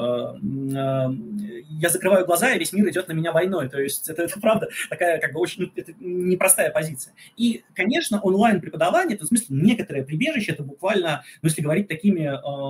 э, э, я закрываю глаза, и весь мир идет на меня войной, то есть это, это правда такая как бы очень это непростая позиция. И, конечно, онлайн-преподавание, это в смысле некоторое прибежище, это буквально, ну, если говорить такими,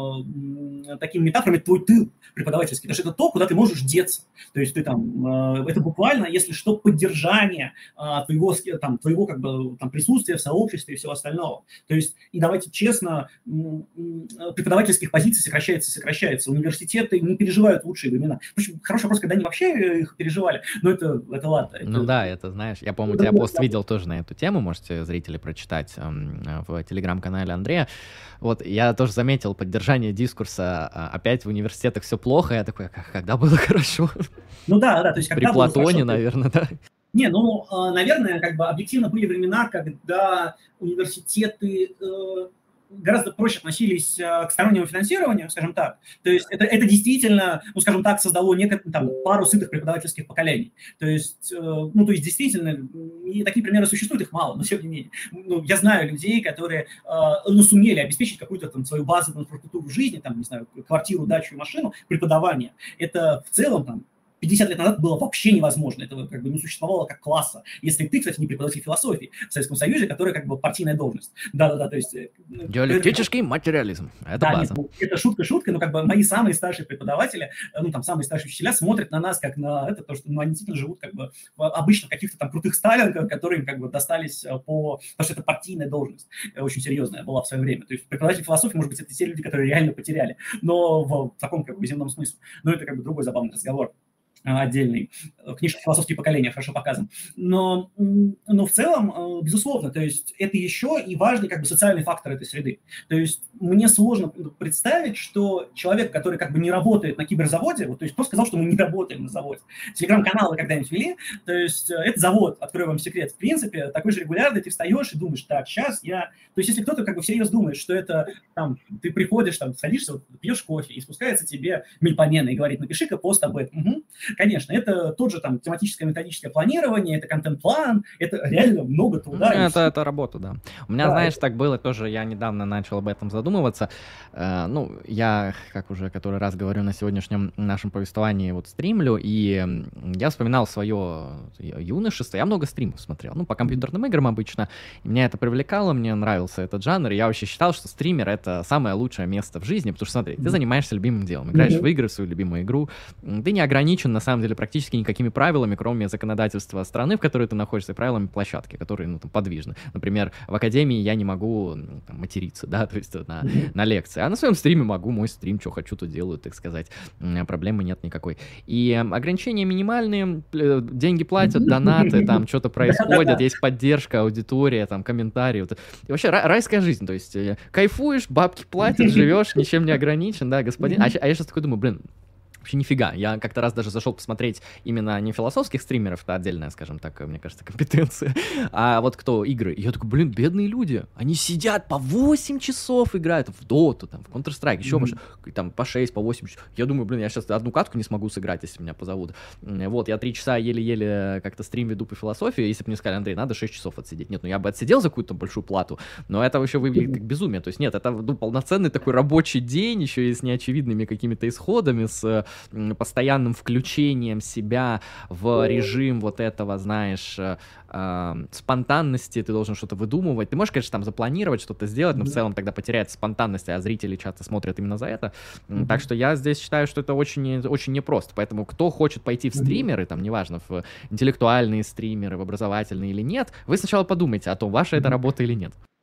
э, такими метафорами, твой тыл преподавательский, потому что это то, куда ты можешь деться, то есть ты там, э, это буквально, если что, поддержание э, твоего, там, твоего как бы там присутствия в сообществе и всего остального. То есть, и давайте честно, э, преподавательских позиций сокращается, сокращается. Университеты не переживают лучшие времена. В общем, хороший вопрос, когда они вообще их переживали, но это, это ладно. Это... Ну да, это знаешь, я помню, у тебя пост видел тоже на эту тему, можете зрители прочитать эм, в телеграм-канале Андрея. Вот, я тоже заметил поддержание дискурса, опять в университетах все плохо, я такой, когда было хорошо? Ну да, да, то есть когда При Платоне, наверное, да. Не, ну, наверное, как бы объективно были времена, когда университеты э, гораздо проще относились к стороннему финансированию, скажем так. То есть это, это действительно, ну, скажем так, создало некоторые, там, пару сытых преподавательских поколений. То есть, э, ну, то есть действительно, и такие примеры существуют, их мало, но тем не менее. Ну, я знаю людей, которые, э, ну, сумели обеспечить какую-то там свою базовую инфраструктуру жизни, там, не знаю, квартиру, дачу и машину, преподавание. Это в целом, там, пятьдесят лет назад было вообще невозможно, этого как бы не существовало как класса. Если ты, кстати, не преподаватель философии в Советском Союзе, которая как бы партийная должность. Да-да-да, то есть... Диалектический это, материализм, это да, база. Нет, это шутка-шутка, но как бы мои самые старшие преподаватели, ну там самые старшие учителя смотрят на нас как на это, потому что ну, они действительно живут как бы обычно в каких-то там крутых сталинках, которые им как бы достались по... Потому что это партийная должность, очень серьезная была в свое время. То есть преподаватель философии, может быть, это те люди, которые реально потеряли, но в таком как бы земном смысле. Но это как бы другой забавный разговор. Отдельный. Книжка «Философские поколения» хорошо показан. Но, но в целом, безусловно, то есть это еще и важный как бы социальный фактор этой среды. То есть мне сложно представить, что человек, который как бы не работает на киберзаводе, вот, то есть кто сказал, что мы не работаем на заводе? Телеграм-каналы когда-нибудь вели, то есть это завод, открою вам секрет, в принципе, такой же регулярный, ты встаешь и думаешь, так, сейчас я... То есть если кто-то как бы всерьез думает, что это там, ты приходишь, там, садишься, пьешь кофе, и спускается тебе мельпомена и говорит, напиши-ка пост об этом. Угу. Конечно, это тот же там тематическое методическое планирование, это контент-план, это реально много труда. Ну, это, это работа, да. У меня, да, знаешь, это... так было тоже, я недавно начал об этом задумываться. Э, ну, я, как уже который раз говорю на сегодняшнем нашем повествовании, вот стримлю, и я вспоминал свое юношество, я много стримов смотрел, ну, по компьютерным играм обычно, и меня это привлекало, мне нравился этот жанр, и я вообще считал, что стример — это самое лучшее место в жизни, потому что, смотри, ты занимаешься любимым делом, играешь mm-hmm. в игры, в свою любимую игру, ты не ограничен, на самом деле, практически никакими правилами, кроме законодательства страны, в которой ты находишься, и правилами площадки, которые, ну, там, подвижны. Например, в академии я не могу, ну, там, материться, да, то есть на, mm-hmm. на лекции, а на своем стриме могу, мой стрим, что хочу, то делаю, так сказать, проблемы нет никакой. И ограничения минимальные, деньги платят, донаты, там что-то происходит, есть поддержка, аудитория, там, комментарии. Вот. И вообще райская жизнь, то есть кайфуешь, бабки платят, живешь, ничем не ограничен, да, господин. А, а я сейчас такой думаю, блин, вообще нифига. Я как-то раз даже зашел посмотреть именно не философских стримеров, это отдельная, скажем так, мне кажется, компетенция, а вот кто игры. И я такой, блин, бедные люди, они сидят по восемь часов играют в доту, там, в Counter-Strike, еще mm-hmm. там по шесть, по восемь часов. Я думаю, блин, я сейчас одну катку не смогу сыграть, если меня позовут. Вот, я три часа еле-еле как-то стрим веду по философии, если бы мне сказали, Андрей, надо шесть часов отсидеть. Нет, ну я бы отсидел за какую-то большую плату, но это вообще выглядит как безумие. То есть нет, это, ну, полноценный такой рабочий день, еще и с неочевидными какими-то исходами, с постоянным включением себя в режим вот этого, знаешь, э, э, спонтанности, ты должен что-то выдумывать. Ты можешь, конечно, там запланировать, что-то сделать, но в целом тогда потеряется спонтанность, а зрители часто смотрят именно за это. Mm-hmm. Так что я здесь считаю, что это очень, очень непросто. Поэтому кто хочет пойти в стримеры, там, неважно, в интеллектуальные стримеры, в образовательные или нет, вы сначала подумайте о том, ваша mm-hmm. это работа или нет.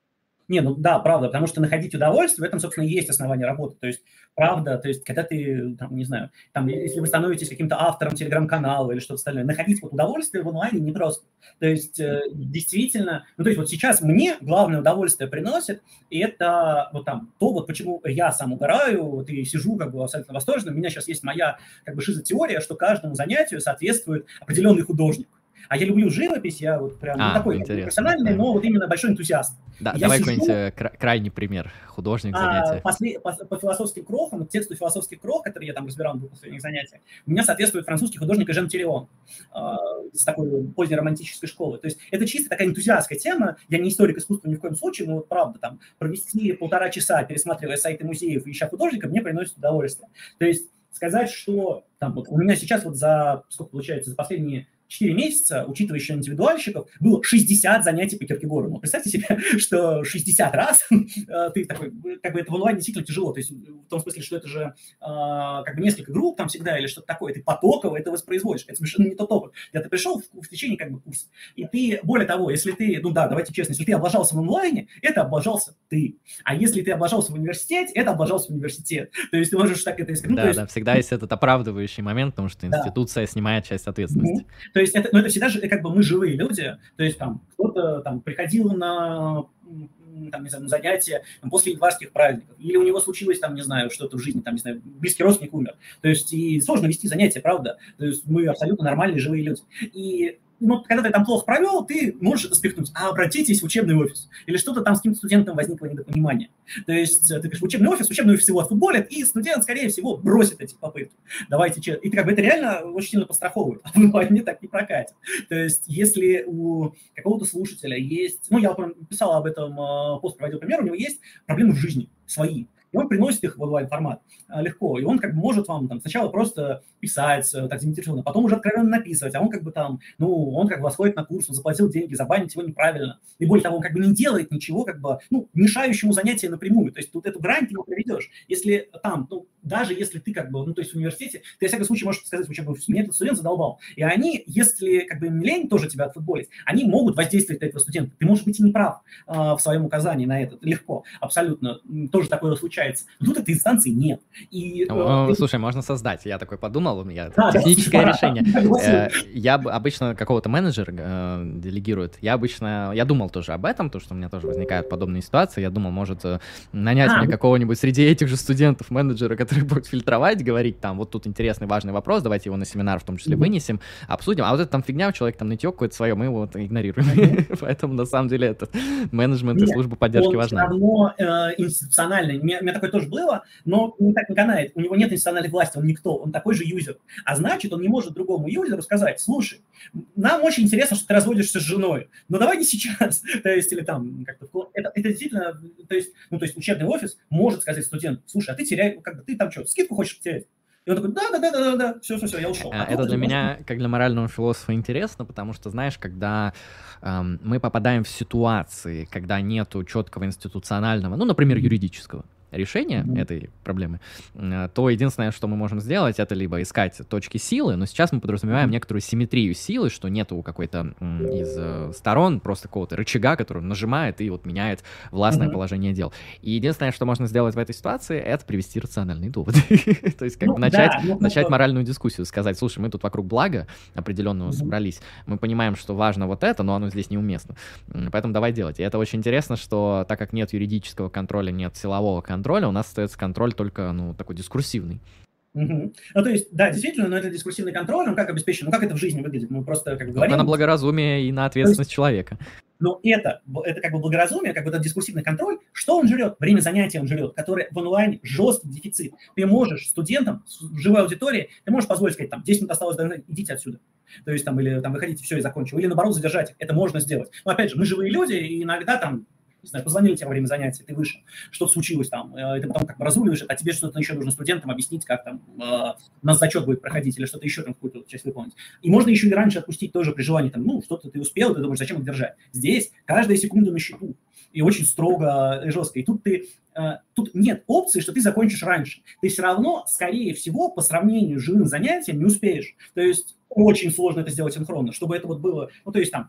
Не, ну да, правда, потому что находить удовольствие, в этом, собственно, и есть основание работы. То есть, правда, то есть, когда ты, там, не знаю, там, если вы становитесь каким-то автором телеграм-канала или что-то остальное, находить вот удовольствие в онлайне непросто. То есть, э, действительно, ну, то есть, вот сейчас мне главное удовольствие приносит, и это вот там то, вот почему я сам угораю, вот и сижу как бы абсолютно восторженно. У меня сейчас есть моя как бы шизотеория, что каждому занятию соответствует определенный художник. А я люблю живопись, я вот прям А, ну, такой профессиональный, но вот именно большой энтузиаст. Да, И давай сижу, какой-нибудь э, кра- крайний пример. Художник, занятия. а, после, по, по философским крохам, тексту философских крох, который я там разбирал на двух последних занятиях, у меня соответствует французский художник Эжен Тирион а, с такой поздней романтической школы. То есть это чисто такая энтузиастская тема. Я не историк искусства ни в коем случае, но вот правда, там провести полтора часа, пересматривая сайты музеев и ища художника, мне приносит удовольствие. То есть сказать, что там, вот, у меня сейчас вот за, сколько получается, за последние четыре месяца, учитывая еще индивидуальщиков, было шестьдесят занятий по Киркегору. Ну, представьте себе, что шестьдесят раз ты такой, как бы это в онлайне действительно тяжело. То есть в том смысле, что это же как бы несколько групп там всегда или что-то такое. Ты потоково это воспроизводишь. Это совершенно не тот опыт. Когда ты пришел в, в течение как бы курса. И ты, более того, если ты, ну да, давайте честно, если ты облажался в онлайне, это облажался ты. А если ты облажался в университете, это облажался университет. То есть ты можешь так это искать. Ну, да, есть... да, всегда есть этот оправдывающий момент, потому что институция да. снимает часть ответственности. Mm-hmm. То есть это, ну, это всегда же как бы мы живые люди, то есть там кто-то там приходил на, там, не знаю, на занятия там, после январских праздников, или у него случилось там, не знаю, что-то в жизни, там, не знаю, близкий родственник умер. То есть и сложно вести занятия, правда. То есть мы абсолютно нормальные живые люди. И ну, когда ты там плохо провел, ты можешь это спихнуть. А обратитесь в учебный офис. Или что-то там с каким-то студентом возникло недопонимание. То есть ты говоришь, в учебный офис, учебный офис его отфутболит, и студент, скорее всего, бросит эти попытки. Давайте че. И ты, как бы, это реально очень сильно подстраховывает. А в онлайне так не прокатит. То есть если у какого-то слушателя есть... Ну, я писал об этом, пост проводил пример, у него есть проблемы в жизни свои. И он приносит их в онлайн-формат легко. И он как бы может вам там сначала просто писать так заинтересованно, потом уже откровенно написывать, а он как бы там, ну, он как бы восходит на курс, он заплатил деньги, забанить его неправильно. И более того, он как бы не делает ничего, как бы, ну, мешающему занятию напрямую. То есть тут эту грань ты не проведешь. Если там, ну, даже если ты как бы, ну, то есть в университете, ты, во всяком случае, можешь сказать, учебный офис, меня этот студент задолбал. И они, если как бы им не лень тоже тебя отфутболить, они могут воздействовать на этого студента. Ты можешь быть и не прав э, в своем указании на это. Легко, абсолютно. Тоже такое случается. Но тут этой инстанции нет. И, О, э, слушай, можно создать. Я такой подумал, я да, техническое да, решение. да, э, я обычно какого-то менеджера э, делегирует. Я обычно, я думал тоже об этом, то, что у меня тоже возникают подобные ситуации. Я думал, может э, нанять а, мне какого-нибудь среди этих же студентов менеджера, который будет фильтровать, говорить там, вот тут интересный, важный вопрос, давайте его на семинар в том числе mm-hmm. вынесем, обсудим. А вот это там фигня, у человека там нытье какое-то свое, мы его вот игнорируем. Mm-hmm. Поэтому на самом деле это менеджмент и служба поддержки важна. Он все равно э, институциональный. У меня, у меня такое тоже было, но не так не канает. У него нет институциональной власти, он никто, он такой же юзер. А значит, он не может другому юзеру сказать, слушай, нам очень интересно, что ты разводишься с женой, но давай не сейчас. То есть, или там, как-то, это, это действительно, то есть, ну, то есть учебный офис может сказать студенту, слушай, а ты теряешь, как бы, ты там что, скидку хочешь потерять? И он такой, да-да-да-да-да, все-все-все, я ушел. А это для меня, как для морального философа, интересно, потому что, знаешь, когда эм, мы попадаем в ситуации, когда нету четкого институционального, ну, например, юридического решения mm-hmm. этой проблемы, то единственное, что мы можем сделать, это либо искать точки силы, но сейчас мы подразумеваем mm-hmm. некоторую симметрию силы, что нету какой-то м, из э, сторон просто какого-то рычага, который он нажимает и вот меняет властное mm-hmm. положение дел. И единственное, что можно сделать в этой ситуации, это привести рациональные доводы. То есть как бы начать моральную дискуссию, сказать, слушай, мы тут вокруг блага определенного собрались, мы понимаем, что важно вот это, но оно здесь неуместно. Поэтому давай делать. И это очень интересно, что так как нет юридического контроля, нет силового контроля, у нас остается контроль только, ну, такой дискурсивный. Угу. Ну, то есть, да, действительно, но это дискурсивный контроль, он как обеспечен, ну, как это в жизни выглядит, мы просто как бы говорим. Только на благоразумие и на ответственность есть, человека. Но это, это как бы благоразумие, как бы этот дискурсивный контроль, что он жрет? Время занятия он жрет, которое в онлайне жесткий дефицит. Ты можешь студентам в живой аудитории, ты можешь позволить сказать, там, десять минут осталось, идите отсюда. То есть, там, или там, выходите, все, и закончил. Или, наоборот, задержать их. Это можно сделать. Но, опять же, мы живые люди, и иногда там, не знаю, позвонили тебе во время занятия, ты вышел, что-то случилось там, и ты потом как бы разруливаешь, а тебе что-то еще нужно студентам объяснить, как там э, у нас зачет будет проходить или что-то еще там какую-то часть выполнить. И можно еще и раньше отпустить тоже при желании, там, ну, что-то ты успел, ты думаешь, зачем их держать. Здесь каждая секунда на счету, и очень строго и жестко. И тут ты, э, тут нет опции, что ты закончишь раньше. Ты все равно, скорее всего, по сравнению с живым занятием не успеешь. То есть очень сложно это сделать синхронно, чтобы это вот было, ну, то есть там,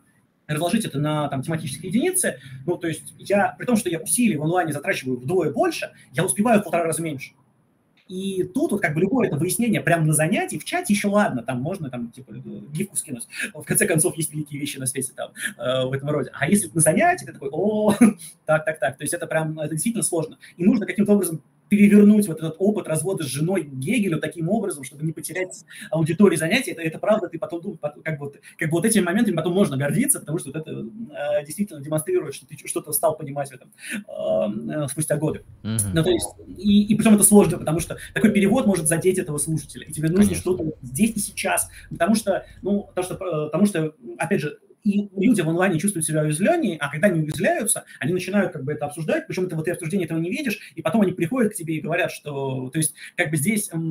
разложить это на там, тематические единицы, ну, то есть я, при том, что я усилий в онлайне затрачиваю вдвое больше, я успеваю в полтора раза меньше. И тут вот как бы любое это выяснение прямо на занятии, в чате еще ладно, там можно там типа гифку скинуть. В конце концов, есть великие вещи на свете там э, в этом роде. А если на занятии, ты такой, о, так, так, так. То есть это прям, это действительно сложно. И нужно каким-то образом перевернуть вот этот опыт развода с женой Гегелю таким образом, чтобы не потерять аудиторию занятий. Это, это правда, ты потом, как бы, как бы вот этими моментами потом можно гордиться, потому что вот это э, действительно демонстрирует, что ты что-то стал понимать в этом э, спустя годы. Mm-hmm. Ну, то есть, и, и причем это сложно, потому что такой перевод может задеть этого слушателя, и тебе нужно Конечно. Что-то здесь и сейчас, потому что, ну, потому что, потому что, опять же, и люди в онлайне чувствуют себя уязвленнее, а когда они уязвляются, они начинают как бы это обсуждать, причем ты в этой обсуждении этого не видишь, и потом они приходят к тебе и говорят, что, то есть, как бы здесь, как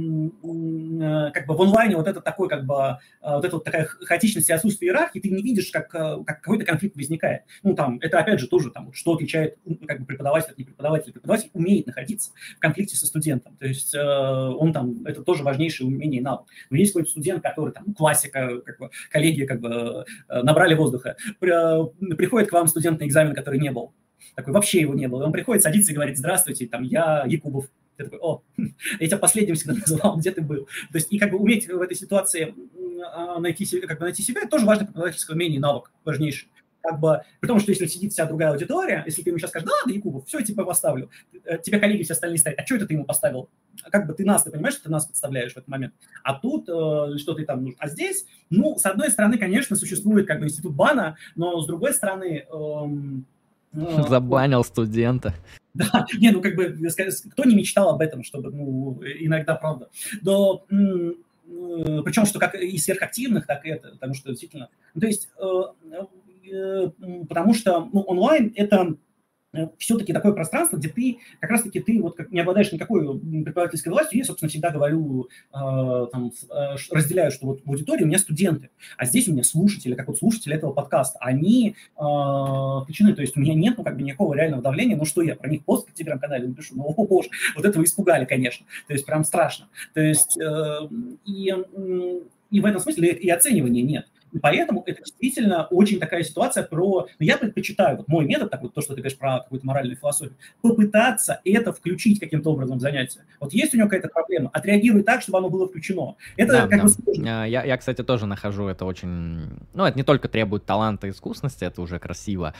бы в онлайне вот это такой, как бы, вот эта вот такая хаотичность и отсутствие иерархии, ты не видишь, как, как какой-то конфликт возникает. Ну, там, это опять же тоже, там, что отличает, как бы, преподаватель от непреподавателя. Преподаватель умеет находиться в конфликте со студентом, то есть он там, это тоже важнейшее умение и навык. Но есть какой-то студент, который, там, классика, как бы, коллеги, как бы, набрали воздуха. Приходит к вам студент на экзамен, который не был. Такой, вообще его не было. И он приходит, садится и говорит, здравствуйте, там, я Якубов. Ты такой, о, я тебя последним всегда называл, где ты был? То есть, и как бы уметь в этой ситуации найти, как бы найти себя, это тоже важное преподавательское умение и навык, важнейший. Как бы, при том, что если сидит вся другая аудитория, если ты ему сейчас скажешь, да ладно, Якубов, все, я тебя поставлю, тебя коллеги все остальные стоят, а что это ты ему поставил? Как бы ты нас, ты понимаешь, что ты нас подставляешь в этот момент, а тут э, что ты там нужен. А здесь, ну, с одной стороны, конечно, существует как бы институт бана, но с другой стороны... Эм, э, Забанил студента. Да, не, ну как бы, кто не мечтал об этом, чтобы, ну, иногда, правда. Но... М- причем, что как и сверхактивных, так и это, потому что действительно... Ну, то есть... Э, потому что ну, онлайн – это все-таки такое пространство, где ты, как раз-таки ты вот как, не обладаешь никакой преподавательской властью. Я, собственно, всегда говорю, э, там, э, разделяю, что вот в аудитории у меня студенты, а здесь у меня слушатели, как вот слушатели этого подкаста. Они э, включены, то есть у меня нет ну, как бы никакого реального давления. Ну что я про них пост в телеграм-канале напишу? Ну, о боже, вот этого испугали, конечно. То есть прям страшно. То есть э, и, и в этом смысле и оценивания нет. И поэтому это действительно очень такая ситуация про... Я предпочитаю, вот мой метод, так вот то, что ты говоришь про какую-то моральную философию, попытаться это включить каким-то образом в занятие. Вот есть у него какая-то проблема, отреагируй так, чтобы оно было включено. Это да, как да. бы сложно. Я, я, кстати, тоже нахожу это очень... Ну, это не только требует таланта и искусности, это уже красиво,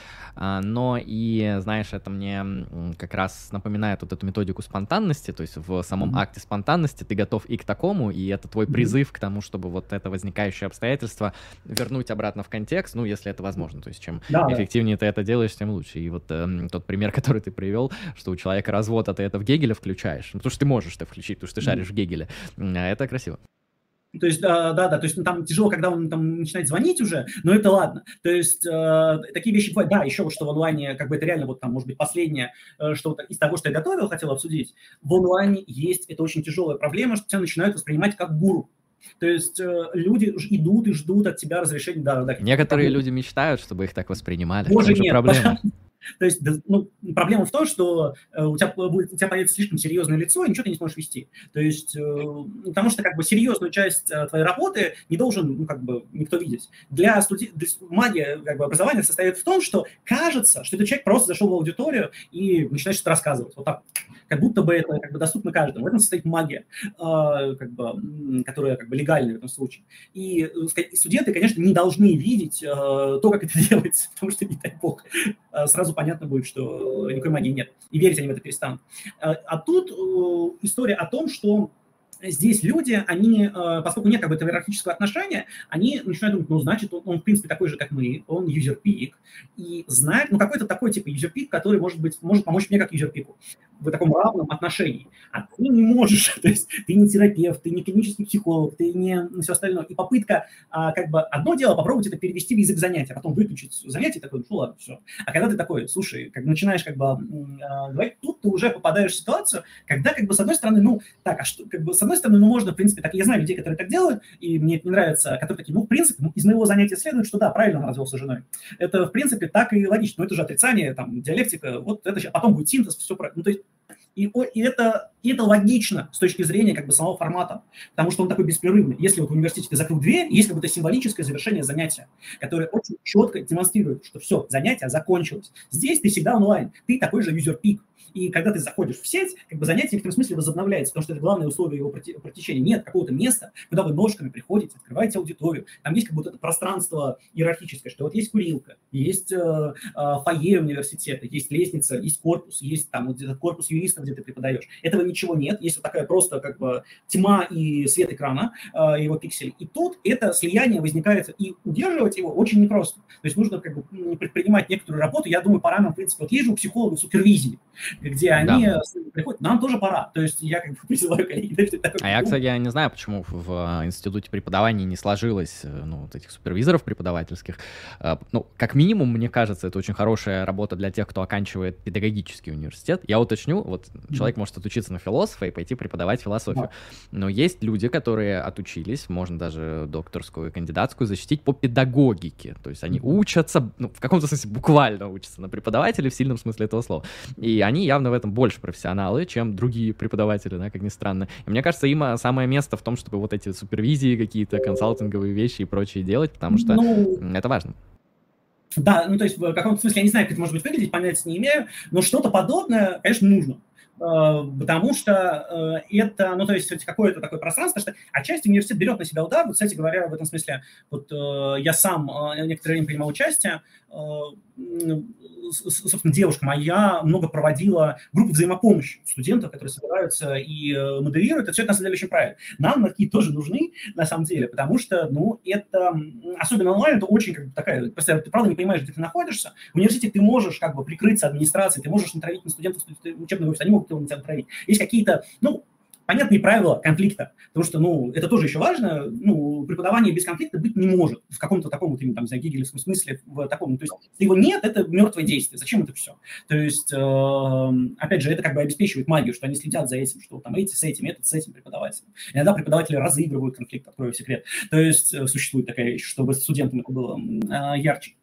но и, знаешь, это мне как раз напоминает вот эту методику спонтанности, то есть в самом mm-hmm. акте спонтанности ты готов и к такому, и это твой призыв mm-hmm. к тому, чтобы вот это возникающее обстоятельство вернуть обратно в контекст, ну, если это возможно. То есть, чем да, эффективнее да. ты это делаешь, тем лучше. И вот э, тот пример, который ты привел, что у человека развод, а ты это в Гегеля включаешь, ну, потому что ты можешь это включить, потому что ты шаришь mm-hmm. в Гегеле. Это красиво. То есть, да, да, да, то есть ну, там тяжело, когда он там начинает звонить уже, но это ладно. То есть, э, такие вещи бывают. Да, еще вот что в онлайне, как бы это реально вот там, может быть, последнее, э, что из того, что я готовил, хотел обсудить, в онлайне есть, это очень тяжелая проблема, что тебя начинают воспринимать как гуру. То есть э, люди идут и ждут от тебя разрешения. Да, да, некоторые люди мечтают, чтобы их так воспринимали. Боже, нет, проблема. То есть ну, проблема в том, что э, у, тебя будет, у тебя появится слишком серьезное лицо, и ничего ты не сможешь вести. То есть, э, потому что как бы серьезную часть э, твоей работы не должен ну, как бы никто видеть. Для, студи... для магия как бы, образования состоит в том, что кажется, что этот человек просто зашел в аудиторию и начинает что-то рассказывать. Вот так. Как будто бы это как бы, доступно каждому. В этом состоит магия, э, как бы, которая как бы, легальная в этом случае. И э, студенты, конечно, не должны видеть э, то, как это делается, потому что, не дай бог, э, сразу понятно будет, что никакой магии нет. И верить они в это перестанут. А тут история о том, что здесь люди, они, поскольку нет как бы этого иерархического отношения, они начинают думать, ну, значит, он, он в принципе такой же, как мы, он юзерпик, и знает, ну, какой-то такой типа юзерпик, который может быть, может помочь мне как юзерпику в таком равном отношении. А ты не можешь, то есть ты не терапевт, ты не клинический психолог, ты не все остальное. И попытка, а, как бы, одно дело попробовать это перевести в язык занятия, а потом выключить занятие, такой, ну, ладно, все. А когда ты такой, слушай, как начинаешь как бы а, говорить, тут ты уже попадаешь в ситуацию, когда как бы с одной стороны, ну, так, а что, как бы с одной стороны, ну, можно, в принципе, так, я знаю людей, которые так делают, и мне это не нравится, которые такие, ну, в принципе, из моего занятия следует, что да, правильно он развелся с женой. Это, в принципе, так и логично, но это же отрицание, там, диалектика, вот это же, а потом будет синтез, все правильно. Ну, то есть, и, и это И это логично с точки зрения как бы самого формата, потому что он такой беспрерывный. Если вот в университете ты закрыл дверь, есть как будто символическое завершение занятия, которое очень четко демонстрирует, что все, занятие закончилось. Здесь ты всегда онлайн, ты такой же юзер-пик. И когда ты заходишь в сеть, как бы занятие в некотором смысле возобновляется, потому что это главное условие его протечения. Нет какого-то места, куда вы ножками приходите, открываете аудиторию. Там есть как будто это пространство иерархическое, что вот есть курилка, есть э, э, фойе университета, есть лестница, есть корпус, есть там вот этот корпус юристов, где ты преподаешь. Этого ничего нет. Есть вот такая просто как бы тьма и свет экрана, э, его пикселей. И тут это слияние возникает, и удерживать его очень непросто. То есть нужно как бы предпринимать некоторую работу. Я думаю, пора нам, в принципе, вот есть же у психологов супервизии, где они да. приходят, нам тоже пора. То есть я как бы призываю коллеги. А я, кстати, я не знаю, почему в институте преподавания не сложилось, ну, вот этих супервизоров преподавательских. Ну, как минимум, мне кажется, это очень хорошая работа для тех, кто оканчивает педагогический университет. Я уточню, вот mm-hmm. человек может отучиться на философа и пойти преподавать философию. Yeah. Но есть люди, которые отучились, можно даже докторскую и кандидатскую защитить по педагогике. То есть они mm-hmm. учатся, ну, в каком-то смысле буквально учатся на преподавателя в сильном смысле этого слова. И они явно в этом больше профессионалы, чем другие преподаватели, да, как ни странно. И мне кажется, им самое место в том, чтобы вот эти супервизии, какие-то консалтинговые вещи и прочее делать, потому что ну, это важно. Да, ну то есть в каком-то смысле, я не знаю, как это может быть выглядеть, понятия не имею, но что-то подобное, конечно, нужно. Потому что это, ну, то есть какое-то такое пространство, что отчасти университет берет на себя удар. Вот, кстати говоря, в этом смысле, вот я сам некоторое время принимал участие, собственно, девушка моя много проводила группы взаимопомощи студентов, которые собираются и модерируют. Это все, это, на самом деле, очень правильно. Нам такие тоже нужны, на самом деле, потому что, ну, это, особенно онлайн, это очень как бы такая, ты правда не понимаешь, где ты находишься. В университете ты можешь как бы прикрыться администрацией, ты можешь натравить на студентов учебного офиса, они могут его на тебя натравить. Есть какие-то, ну, понятные правила конфликта, потому что, ну, это тоже еще важно, ну, преподавание без конфликта быть не может в каком-то таком вот именно, там, за гегелевском смысле, в таком, то есть, если его нет, это мертвое действие, зачем это все? То есть, э, опять же, это как бы обеспечивает магию, что они следят за этим, что там эти с этим, этот с этим преподавателем. Иногда преподаватели разыгрывают конфликт, открою секрет, то есть, э, существует такая вещь, чтобы студентам это было э, ярче.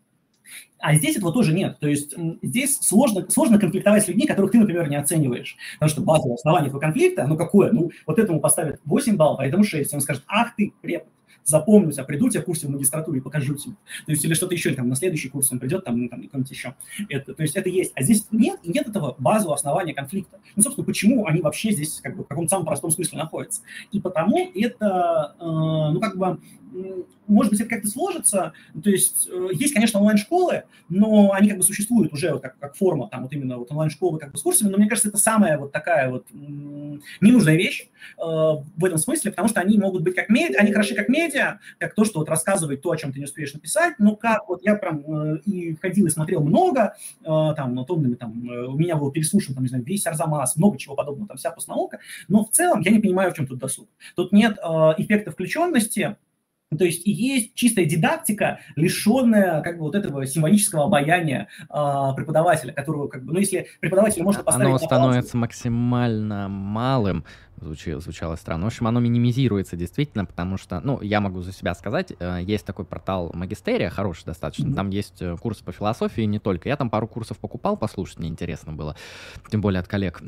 А здесь этого тоже нет. То есть здесь сложно, сложно конфликтовать с людьми, которых ты, например, не оцениваешь. Потому что базовое основание этого конфликта, ну какое? Ну вот этому поставят восемь баллов, а этому шесть. Он скажет, ах ты, препод, запомню тебя, приду тебе в курсе в магистратуре и покажу тебе. То есть или что-то еще, там, на следующий курс он придет, там, ну, там, какой-нибудь еще. Это, то есть это есть. А здесь нет, и нет этого базового основания конфликта. Ну, собственно, почему они вообще здесь как бы в каком-то самом простом смысле находятся? И потому это, э, ну, как бы, может быть, это как-то сложится. То есть э, есть, конечно, онлайн-школы, но они как бы существуют уже вот как, как форма, там, вот именно вот онлайн-школы как бы с курсами, но мне кажется, это самая вот такая вот м- ненужная вещь э, в этом смысле, потому что они могут быть как медиа, они хороши как медиа, как то, что вот рассказывает то, о чем ты не успеешь написать, но как вот я прям э, и ходил и смотрел много, э, там, ну, томными, там, э, у меня был переслушан, там, не знаю, весь Арзамас, много чего подобного, там, вся постнаука, но в целом я не понимаю, в чем тут досуг. Тут нет э, эффекта включенности. То есть и есть чистая дидактика, лишенная как бы вот этого символического обаяния э, преподавателя, которого как бы, ну если преподаватель можно поставить... Оно становится максимально малым, звучало, звучало странно. В общем, оно минимизируется действительно, потому что, ну, я могу за себя сказать, есть такой портал Магистерия, хороший достаточно, mm-hmm. там есть курсы по философии, не только. Я там пару курсов покупал, послушать мне интересно было, тем более от коллег.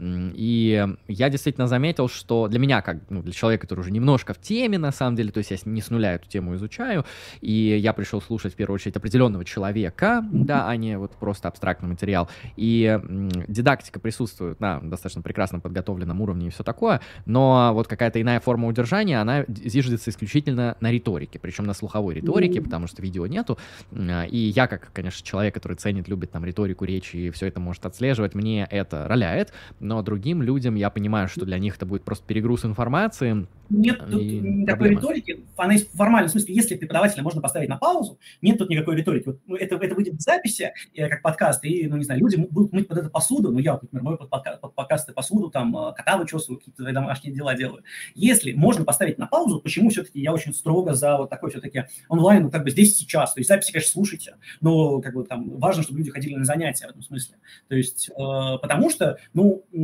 И я действительно заметил, что для меня, как ну, для человека, который уже немножко в теме, на самом деле, то есть я не с нуля эту тему изучаю, и я пришел слушать, в первую очередь, определенного человека, mm-hmm. да, а не вот просто абстрактный материал. И м, дидактика присутствует на достаточно прекрасно подготовленном уровне и все такое, но вот какая-то иная форма удержания, она зиждется исключительно на риторике, причем на слуховой риторике, mm-hmm. потому что видео нету. И я, как, конечно, человек, который ценит, любит там риторику речи и все это может отслеживать, мне это роляет, но другим людям я понимаю, что для них это будет просто перегруз информации. Нет тут никакой риторики, она есть в формальном смысле, если преподавателя можно поставить на паузу, нет тут никакой риторики. Вот, ну, это, это выйдет в записи, как подкаст, и, ну, не знаю, люди будут мыть под это посуду, ну, я, например, мою под, под, под подкасты посуду, там, кота вычесываю, какие-то домашние дела делаю. Если можно поставить на паузу, почему все-таки я очень строго за вот такой все-таки онлайн, ну, как бы здесь сейчас, то есть записи, конечно, слушайте, но, как бы, там, важно, чтобы люди ходили на занятия в этом смысле. То есть, э, потому что, ну,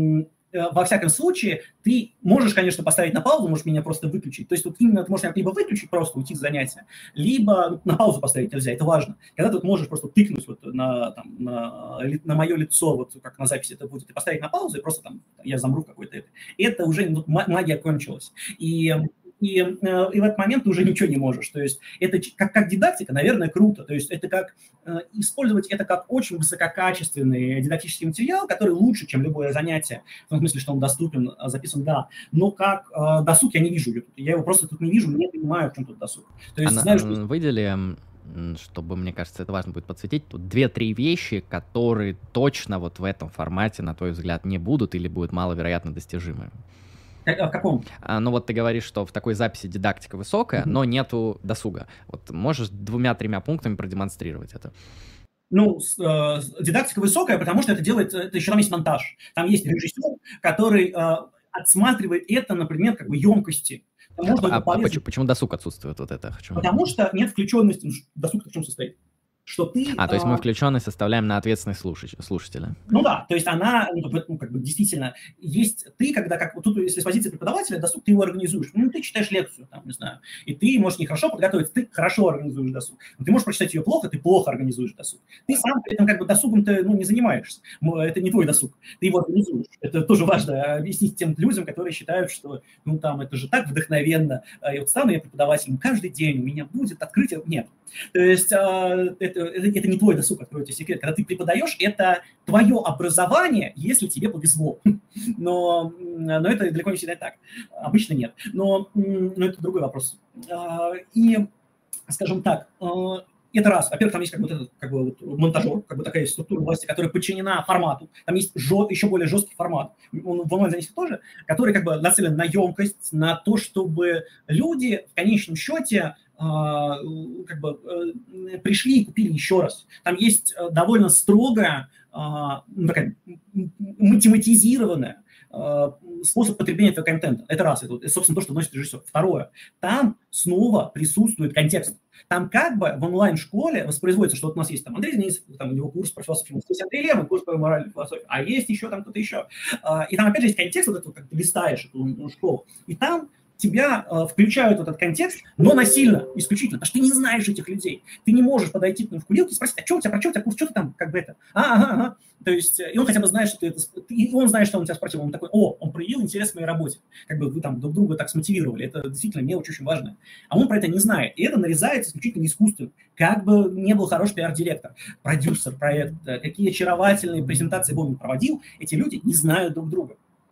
э, во всяком случае, ты можешь, конечно, поставить на паузу, можешь меня просто выключить. То есть тут именно ты можешь меня либо выключить, просто уйти с занятия, либо ну, на паузу поставить нельзя, это важно. Когда ты можешь просто тыкнуть вот на, там, на, на мое лицо, вот как на записи это будет, и поставить на паузу, и просто там я замру в какой-то... Это уже ну, магия кончилась. И... И, э, и в этот момент ты уже ничего не можешь. То есть это как, как дидактика, наверное, круто. То есть это как э, использовать это как очень высококачественный дидактический материал, который лучше, чем любое занятие. В том смысле, что он доступен, записан, да. Но как э, досуг я не вижу. Я его просто тут не вижу, не понимаю, в чем тут досуг. То есть, а знаю, что... Выдели, чтобы, мне кажется, это важно будет подсветить, тут две-три вещи, которые точно вот в этом формате, на твой взгляд, не будут или будут маловероятно достижимы. В каком? А, ну вот ты говоришь, что в такой записи дидактика высокая, mm-hmm. но нету досуга. Вот можешь двумя-тремя пунктами продемонстрировать это? Ну, с, э, дидактика высокая, потому что это делает, это еще там есть монтаж. Там есть режиссер, который э, отсматривает это, например, как бы емкости. Можно а, а почему, почему досуг отсутствует вот это? Хочу... Потому что нет включенности. Досуг в чем состоит? Что ты... А, то есть мы включенность составляем на ответственность слушателя. Ну да, то есть она, ну, как бы действительно, есть ты, когда, как вот тут, если с позиции преподавателя, досуг, ты его организуешь. Ну, ты читаешь лекцию, там, не знаю, и ты можешь нехорошо подготовиться, ты хорошо организуешь досуг. Но ты можешь прочитать ее плохо, ты плохо организуешь досуг. Ты сам при этом как бы досугом-то ну, не занимаешься. Это не твой досуг, ты его организуешь. Это тоже важно объяснить тем людям, которые считают, что, ну, там, это же так вдохновенно. И вот стану я преподавателем, каждый день у меня будет открытие. Нет. То есть это, это, это не твой досуг, открою тебе секрет. Когда ты преподаешь, это твое образование, если тебе повезло. Но, но это далеко не всегда так. Обычно нет. Но, но это другой вопрос. И, скажем так, это раз. Во-первых, там есть как бы, этот, как бы вот монтажер, как бы такая структура власти, которая подчинена формату. Там есть жё, еще более жесткий формат, он в онлайн-занятиях тоже, который как бы нацелен на емкость, на то, чтобы люди в конечном счете как бы пришли и купили еще раз. Там есть довольно строгая, ну, такая математизированная способ потребления этого контента. Это раз, это, собственно, то, что вносит режиссер. Второе, там снова присутствует контекст. Там как бы в онлайн-школе воспроизводится, что вот у нас есть там Андрей Денисов, там у него курс по философии, есть Андрей Лемон, курс по моральной философии, а есть еще там кто-то еще. И там опять же есть контекст, вот это, как ты листаешь эту школу, и там тебя э, включают в этот контекст, но насильно, исключительно, потому что ты не знаешь этих людей. Ты не можешь подойти к ним в курилке и спросить, а что у тебя, про что у тебя курс, что ты там, как бы это, а, ага, ага. То есть, и он хотя бы знает, что ты это, и он знает, что он тебя спросил, он такой, о, он проявил интерес к моей работе, как бы вы там друг друга так смотивировали, это действительно мелочь очень важная. А он про это не знает, и это нарезается исключительно искусственно, как бы не был хороший пиар-директор, продюсер проекта, какие очаровательные презентации бы он проводил, эти люди не знают друг друга.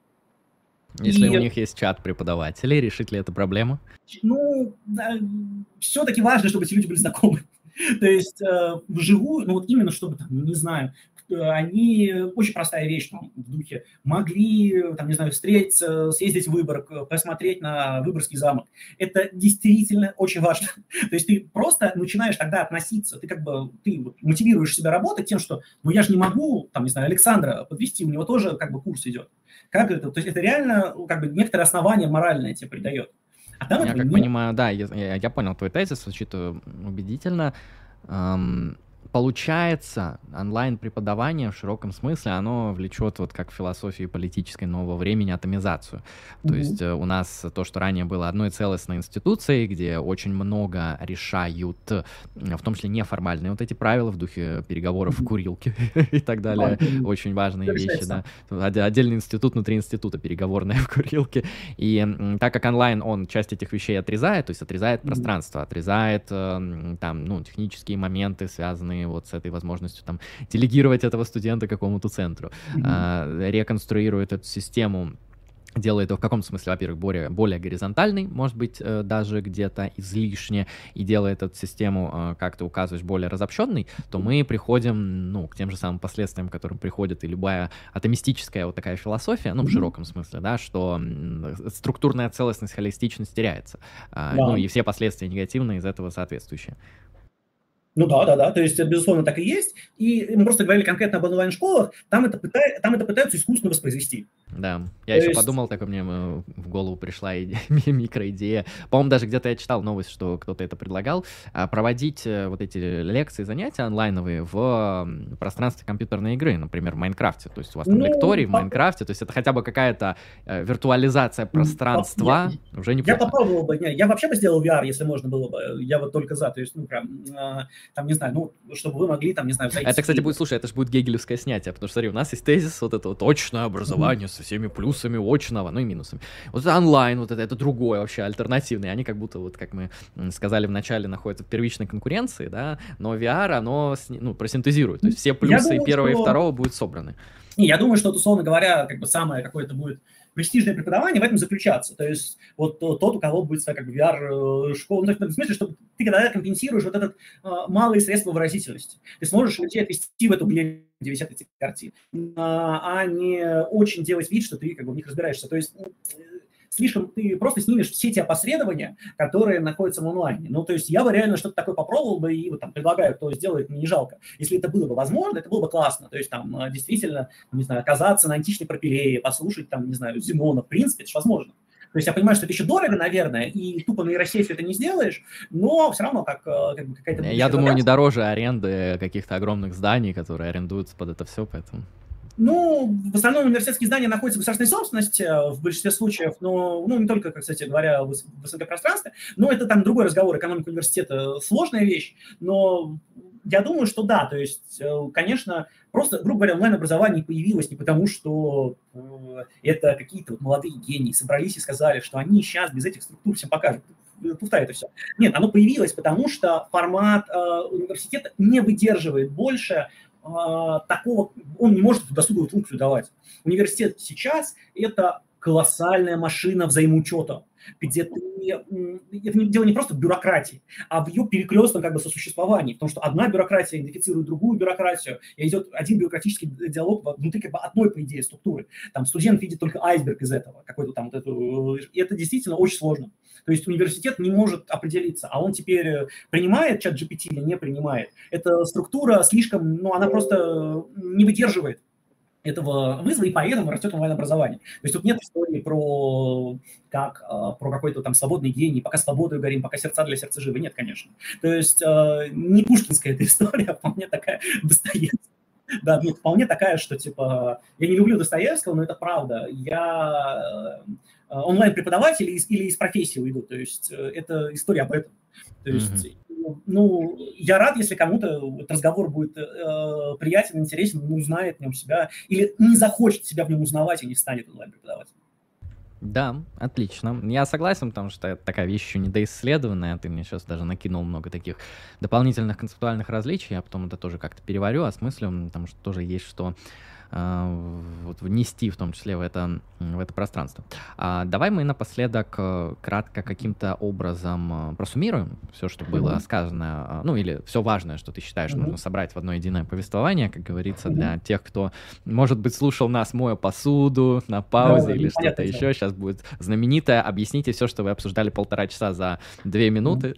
Если и... у них есть чат преподавателей, решит ли это проблему? Ну, да, все-таки важно, чтобы эти люди были знакомы. То есть э, вживую, ну вот именно чтобы, там, не знаю, они, очень простая вещь там, в духе, могли, там, не знаю, встретиться, съездить в Выборг, посмотреть на Выборгский замок. Это действительно очень важно. То есть ты просто начинаешь тогда относиться, ты как бы, ты вот мотивируешь себя работать тем, что, ну я же не могу, там, не знаю, Александра подвести, у него тоже как бы курс идет. Как это? То есть это реально как бы некоторое основание моральное тебе придает. А там я как нет. понимаю, да, я, я, я понял твой тезис, звучит убедительно. Эм, получается, онлайн-преподавание в широком смысле, оно влечет, вот как в философии политической нового времени, атомизацию. Mm-hmm. То есть э, у нас то, что ранее было одной целостной институцией, где очень много решают, в том числе неформальные вот эти правила в духе переговоров mm-hmm. в курилке и так далее, mm-hmm. очень важные вещи, да. Отдельный институт внутри института, переговорная в курилке. И м, так как онлайн, он часть этих вещей отрезает, то есть отрезает mm-hmm. пространство, отрезает э, там, ну, технические моменты, связанные вот с этой возможностью там делегировать этого студента какому-то центру, mm-hmm. а, реконструирует эту систему, делает его в каком-то смысле, во-первых, более, более горизонтальной, может быть, э, даже где-то излишне, и делает эту систему, э, как ты указываешь, более разобщенной, то мы приходим, ну, к тем же самым последствиям, к которым приходит и любая атомистическая вот такая философия, ну, в широком смысле, да, что структурная целостность, холистичность теряется, э, да. Ну, и все последствия негативные из этого соответствующие. Ну да, да, да, то есть это, безусловно, так и есть. И мы просто говорили конкретно об онлайн-школах, там это, пыта... там это пытаются искусственно воспроизвести. Да, я То еще есть... подумал, так мне в голову пришла идея, микроидея. По-моему, даже где-то я читал новость, что кто-то это предлагал, проводить вот эти лекции, занятия онлайновые в пространстве компьютерной игры, например, в Майнкрафте. То есть у вас там ну, лекторий в Майнкрафте, то есть это хотя бы какая-то виртуализация пространства, я, уже неплохо. Я попробовал бы, не, я вообще бы сделал ви ар, если можно было бы, я вот только за, то есть, ну, прям, там, не знаю, ну, чтобы вы могли, там, не знаю, зайти. Это, кстати, будет, слушай, это же будет гегелевское снятие, потому что, смотри, у нас есть тезис вот это вот очное образование, со всеми плюсами очного, ну и минусами. Вот это онлайн, вот это, это другое вообще, альтернативное. Они как будто, вот как мы сказали в начале, находятся в первичной конкуренции, да, но ви ар, оно, ну, просинтезирует. То есть все плюсы думаю, первого что... и второго будут собраны. Не, я думаю, что, условно говоря, как бы самое какое-то будет престижное преподавание в этом заключаться. То есть вот тот, у кого будет своя как бы ви ар-школа, ну, в смысле, что ты когда компенсируешь вот этот э, малые средства выразительности. Ты сможешь людей отвести в эту глубину, где висят эти картины, а, а не очень делать вид, что ты как бы в них разбираешься. То есть слишком ты просто снимешь все те опосредования, которые находятся в онлайне. Ну, то есть я бы реально что-то такое попробовал бы и вот, там предлагаю, кто сделает, мне не жалко. Если это было бы возможно, это было бы классно. То есть там действительно, не знаю, оказаться на античной Пропилее, послушать там, не знаю, Зенона, в принципе, это же возможно. То есть я понимаю, что это еще дорого, наверное, и тупо на нейросети это не сделаешь, но все равно как, как бы какая-то... Я думаю, не дороже аренды каких-то огромных зданий, которые арендуются под это все, поэтому... Ну, в основном университетские здания находятся в государственной собственности в большинстве случаев, но, ну, не только, кстати говоря, в высоком пространстве, но это там другой разговор, экономика университета сложная вещь, но я думаю, что да, то есть, конечно, просто, грубо говоря, онлайн-образование появилось не потому, что это какие-то вот молодые гении собрались и сказали, что они сейчас без этих структур всем покажут. Пустая это все. Нет, оно появилось, потому что формат э, университета не выдерживает больше такого, он не может досуговую функцию давать. Университет сейчас – это колоссальная машина взаимоучета, где ты, это дело не просто в бюрократии, а в ее перекрестном как бы сосуществовании, потому что одна бюрократия идентифицирует другую бюрократию, и идет один бюрократический диалог внутри как бы одной, по идее, структуры. Там студент видит только айсберг из этого, какой-то там вот эту, и это действительно очень сложно. То есть университет не может определиться, а он теперь принимает чат джи пи ти или не принимает. Эта структура слишком, ну, она просто не выдерживает этого вызова, и поэтому растет онлайн-образование. То есть тут нет истории про, как, про какой-то там свободный гений, пока свободой говорим, пока сердца для сердца живы. Нет, конечно. То есть не пушкинская эта история, а вполне такая Достоевская. Да, ну, вполне такая, что, типа, я не люблю Достоевского, но это правда. Я онлайн-преподаватель или из профессии уйду. То есть это история об этом. То есть, mm-hmm. ну, я рад, если кому-то этот разговор будет э, приятен, интересен, он узнает в нем себя, или не захочет себя в нем узнавать и не станет онлайн-преподавателем. Да, отлично. Я согласен, потому что это такая вещь еще недоисследованная. Ты мне сейчас даже накинул много таких дополнительных концептуальных различий. Я потом это тоже как-то переварю, осмыслю, потому что тоже есть что э, вот внести, в том числе в это, в это пространство. А, давай мы напоследок э, кратко каким-то образом э, просуммируем все, что было mm-hmm. сказано, э, ну или все важное, что ты считаешь, mm-hmm. нужно собрать в одно единое повествование, как говорится, mm-hmm. для тех, кто, может быть, слушал нас, моя посуду, на паузе yeah, или что-то еще. Yeah. Сейчас будет знаменитое. Объясните все, что вы обсуждали полтора часа за две минуты.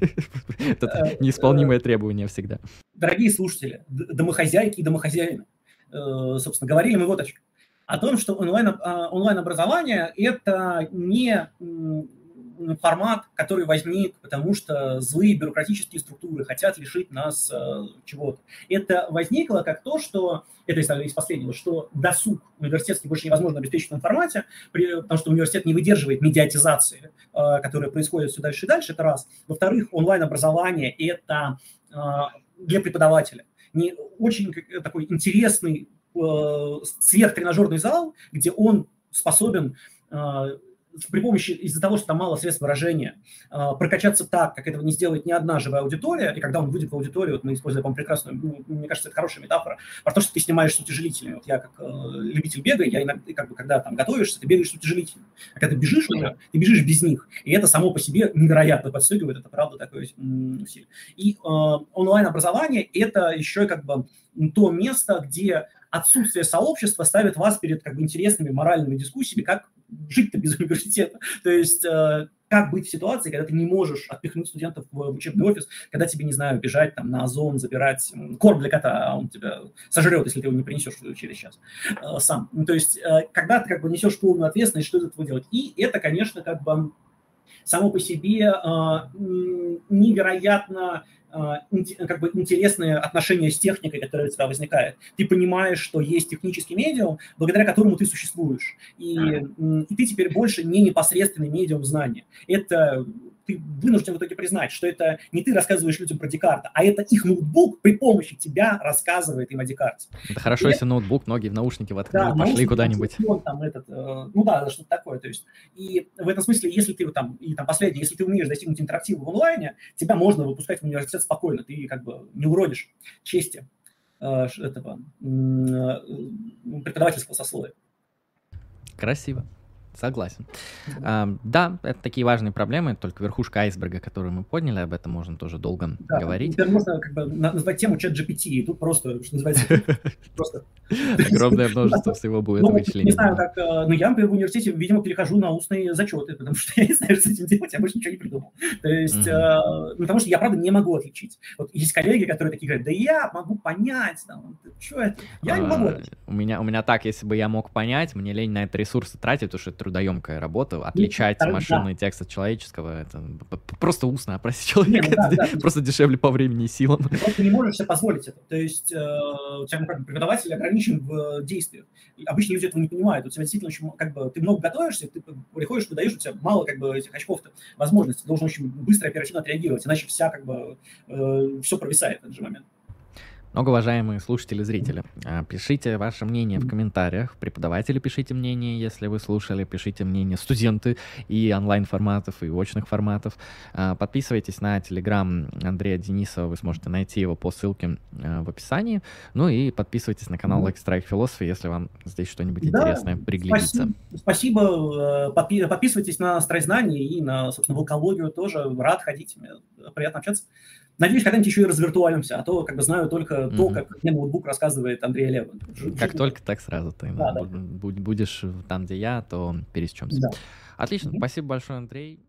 Это неисполнимое требование всегда. Дорогие слушатели, домохозяйки и домохозяины, собственно, говорили мы вот о чем. О том, что онлайн, онлайн-образование – это не формат, который возник, потому что злые бюрократические структуры хотят лишить нас чего-то. Это возникло как то, что, это из последнего, что досуг университетский больше невозможно обеспечить в этом формате, потому что университет не выдерживает медиатизации, которая происходит все дальше и дальше, это раз. Во-вторых, онлайн-образование – это для преподавателя не очень такой интересный сверхтренажерный зал, где он способен при помощи, из-за того, что там мало средств выражения, прокачаться так, как этого не сделает ни одна живая аудитория, и когда он выйдет в аудиторию, вот мы используем, по-моему, прекрасную, ну, мне кажется, это хорошая метафора, про то, что ты снимаешь с утяжелителями. Вот я как э, любитель бега, я иногда, как бы, когда там готовишься, ты бегаешь с утяжелителями, а когда ты бежишь уже, ты бежишь без них, и это само по себе невероятно подстегивает, это правда такое усилие. И э, онлайн-образование – это еще как бы то место, где отсутствие сообщества ставит вас перед как бы интересными моральными дискуссиями, как жить-то без университета. То есть как как быть в ситуации, когда ты не можешь отпихнуть студентов в учебный офис, когда тебе, не знаю, бежать там на Озон, забирать корм для кота, а он тебя сожрет, если ты его не принесешь через час э, сам. Ну, то есть, э, когда ты как бы несешь полную ответственность, что из этого делать? И это, конечно, как бы само по себе э, невероятно как бы интересное отношение с техникой, которое у тебя возникает. Ты понимаешь, что есть технический медиум, благодаря которому ты существуешь. И, и ты теперь больше не непосредственный медиум знания. Это ты вынужден в итоге признать, что это не ты рассказываешь людям про Декарта, а это их ноутбук при помощи тебя рассказывает им о Декарте. Это хорошо, и если ноутбук, многие в наушники воткнули, да, пошли куда-нибудь. Там этот, э, ну да, что-то такое. То есть, и в этом смысле, если ты там, и там последнее, если ты умеешь достигнуть интерактива в онлайне, тебя можно выпускать в университет спокойно, ты как бы не уродишь чести э, этого э, преподавательского сословия. Красиво. Согласен. А, да, это такие важные проблемы, только верхушка айсберга, которую мы подняли, об этом можно тоже долго да, говорить. Теперь можно как бы назвать тему чат джи пи ти, и тут просто, что называется, просто... Огромное множество всего будет вычислений. Не знаю, как... Ну, я, например, в университете, видимо, перехожу на устные зачеты, потому что я не знаю, что с этим делать, я больше ничего не придумал. То есть, потому что я, правда, не могу отличить. Вот есть коллеги, которые такие говорят, да я могу понять, что это? Я не могу отличить. У меня, у меня так, если бы я мог понять, мне лень на это ресурсы тратить, потому что это трудоемкая работа, отличать Нет, машинный да. текст от человеческого, это просто устно опросить человека, Нет, да, да, просто да. дешевле по времени и силам. Ты просто не можешь себе позволить это. То есть э, у тебя как бы, преподаватель ограничен в действиях. Обычно люди этого не понимают. У тебя действительно очень, как бы, ты много готовишься, ты приходишь, выдаешь, у тебя мало как бы этих очков возможностей. Ты должен очень быстро и оперативно отреагировать, иначе вся как бы э, все провисает в этот же момент. Многоуважаемые слушатели и зрители, пишите ваше мнение в комментариях, преподаватели пишите мнение, если вы слушали, пишите мнение студенты и онлайн-форматов, и очных форматов. Подписывайтесь на телеграм Андрея Денисова, вы сможете найти его по ссылке в описании. Ну и подписывайтесь на канал Lucky Strike Philosophy, если вам здесь что-нибудь да, интересное приглядится. Спасибо, спасибо. Подписывайтесь на страйзнание и на, собственно, волкологию тоже. Рад ходить, приятно общаться. Надеюсь, когда-нибудь еще и развиртуалимся, а то как бы знаю только mm-hmm. то, как мне ноутбук рассказывает Андрей Лев. Как Жить только, так сразу ты да, да. будешь там, где я, то пересечемся. Да. Отлично, mm-hmm. спасибо большое, Андрей.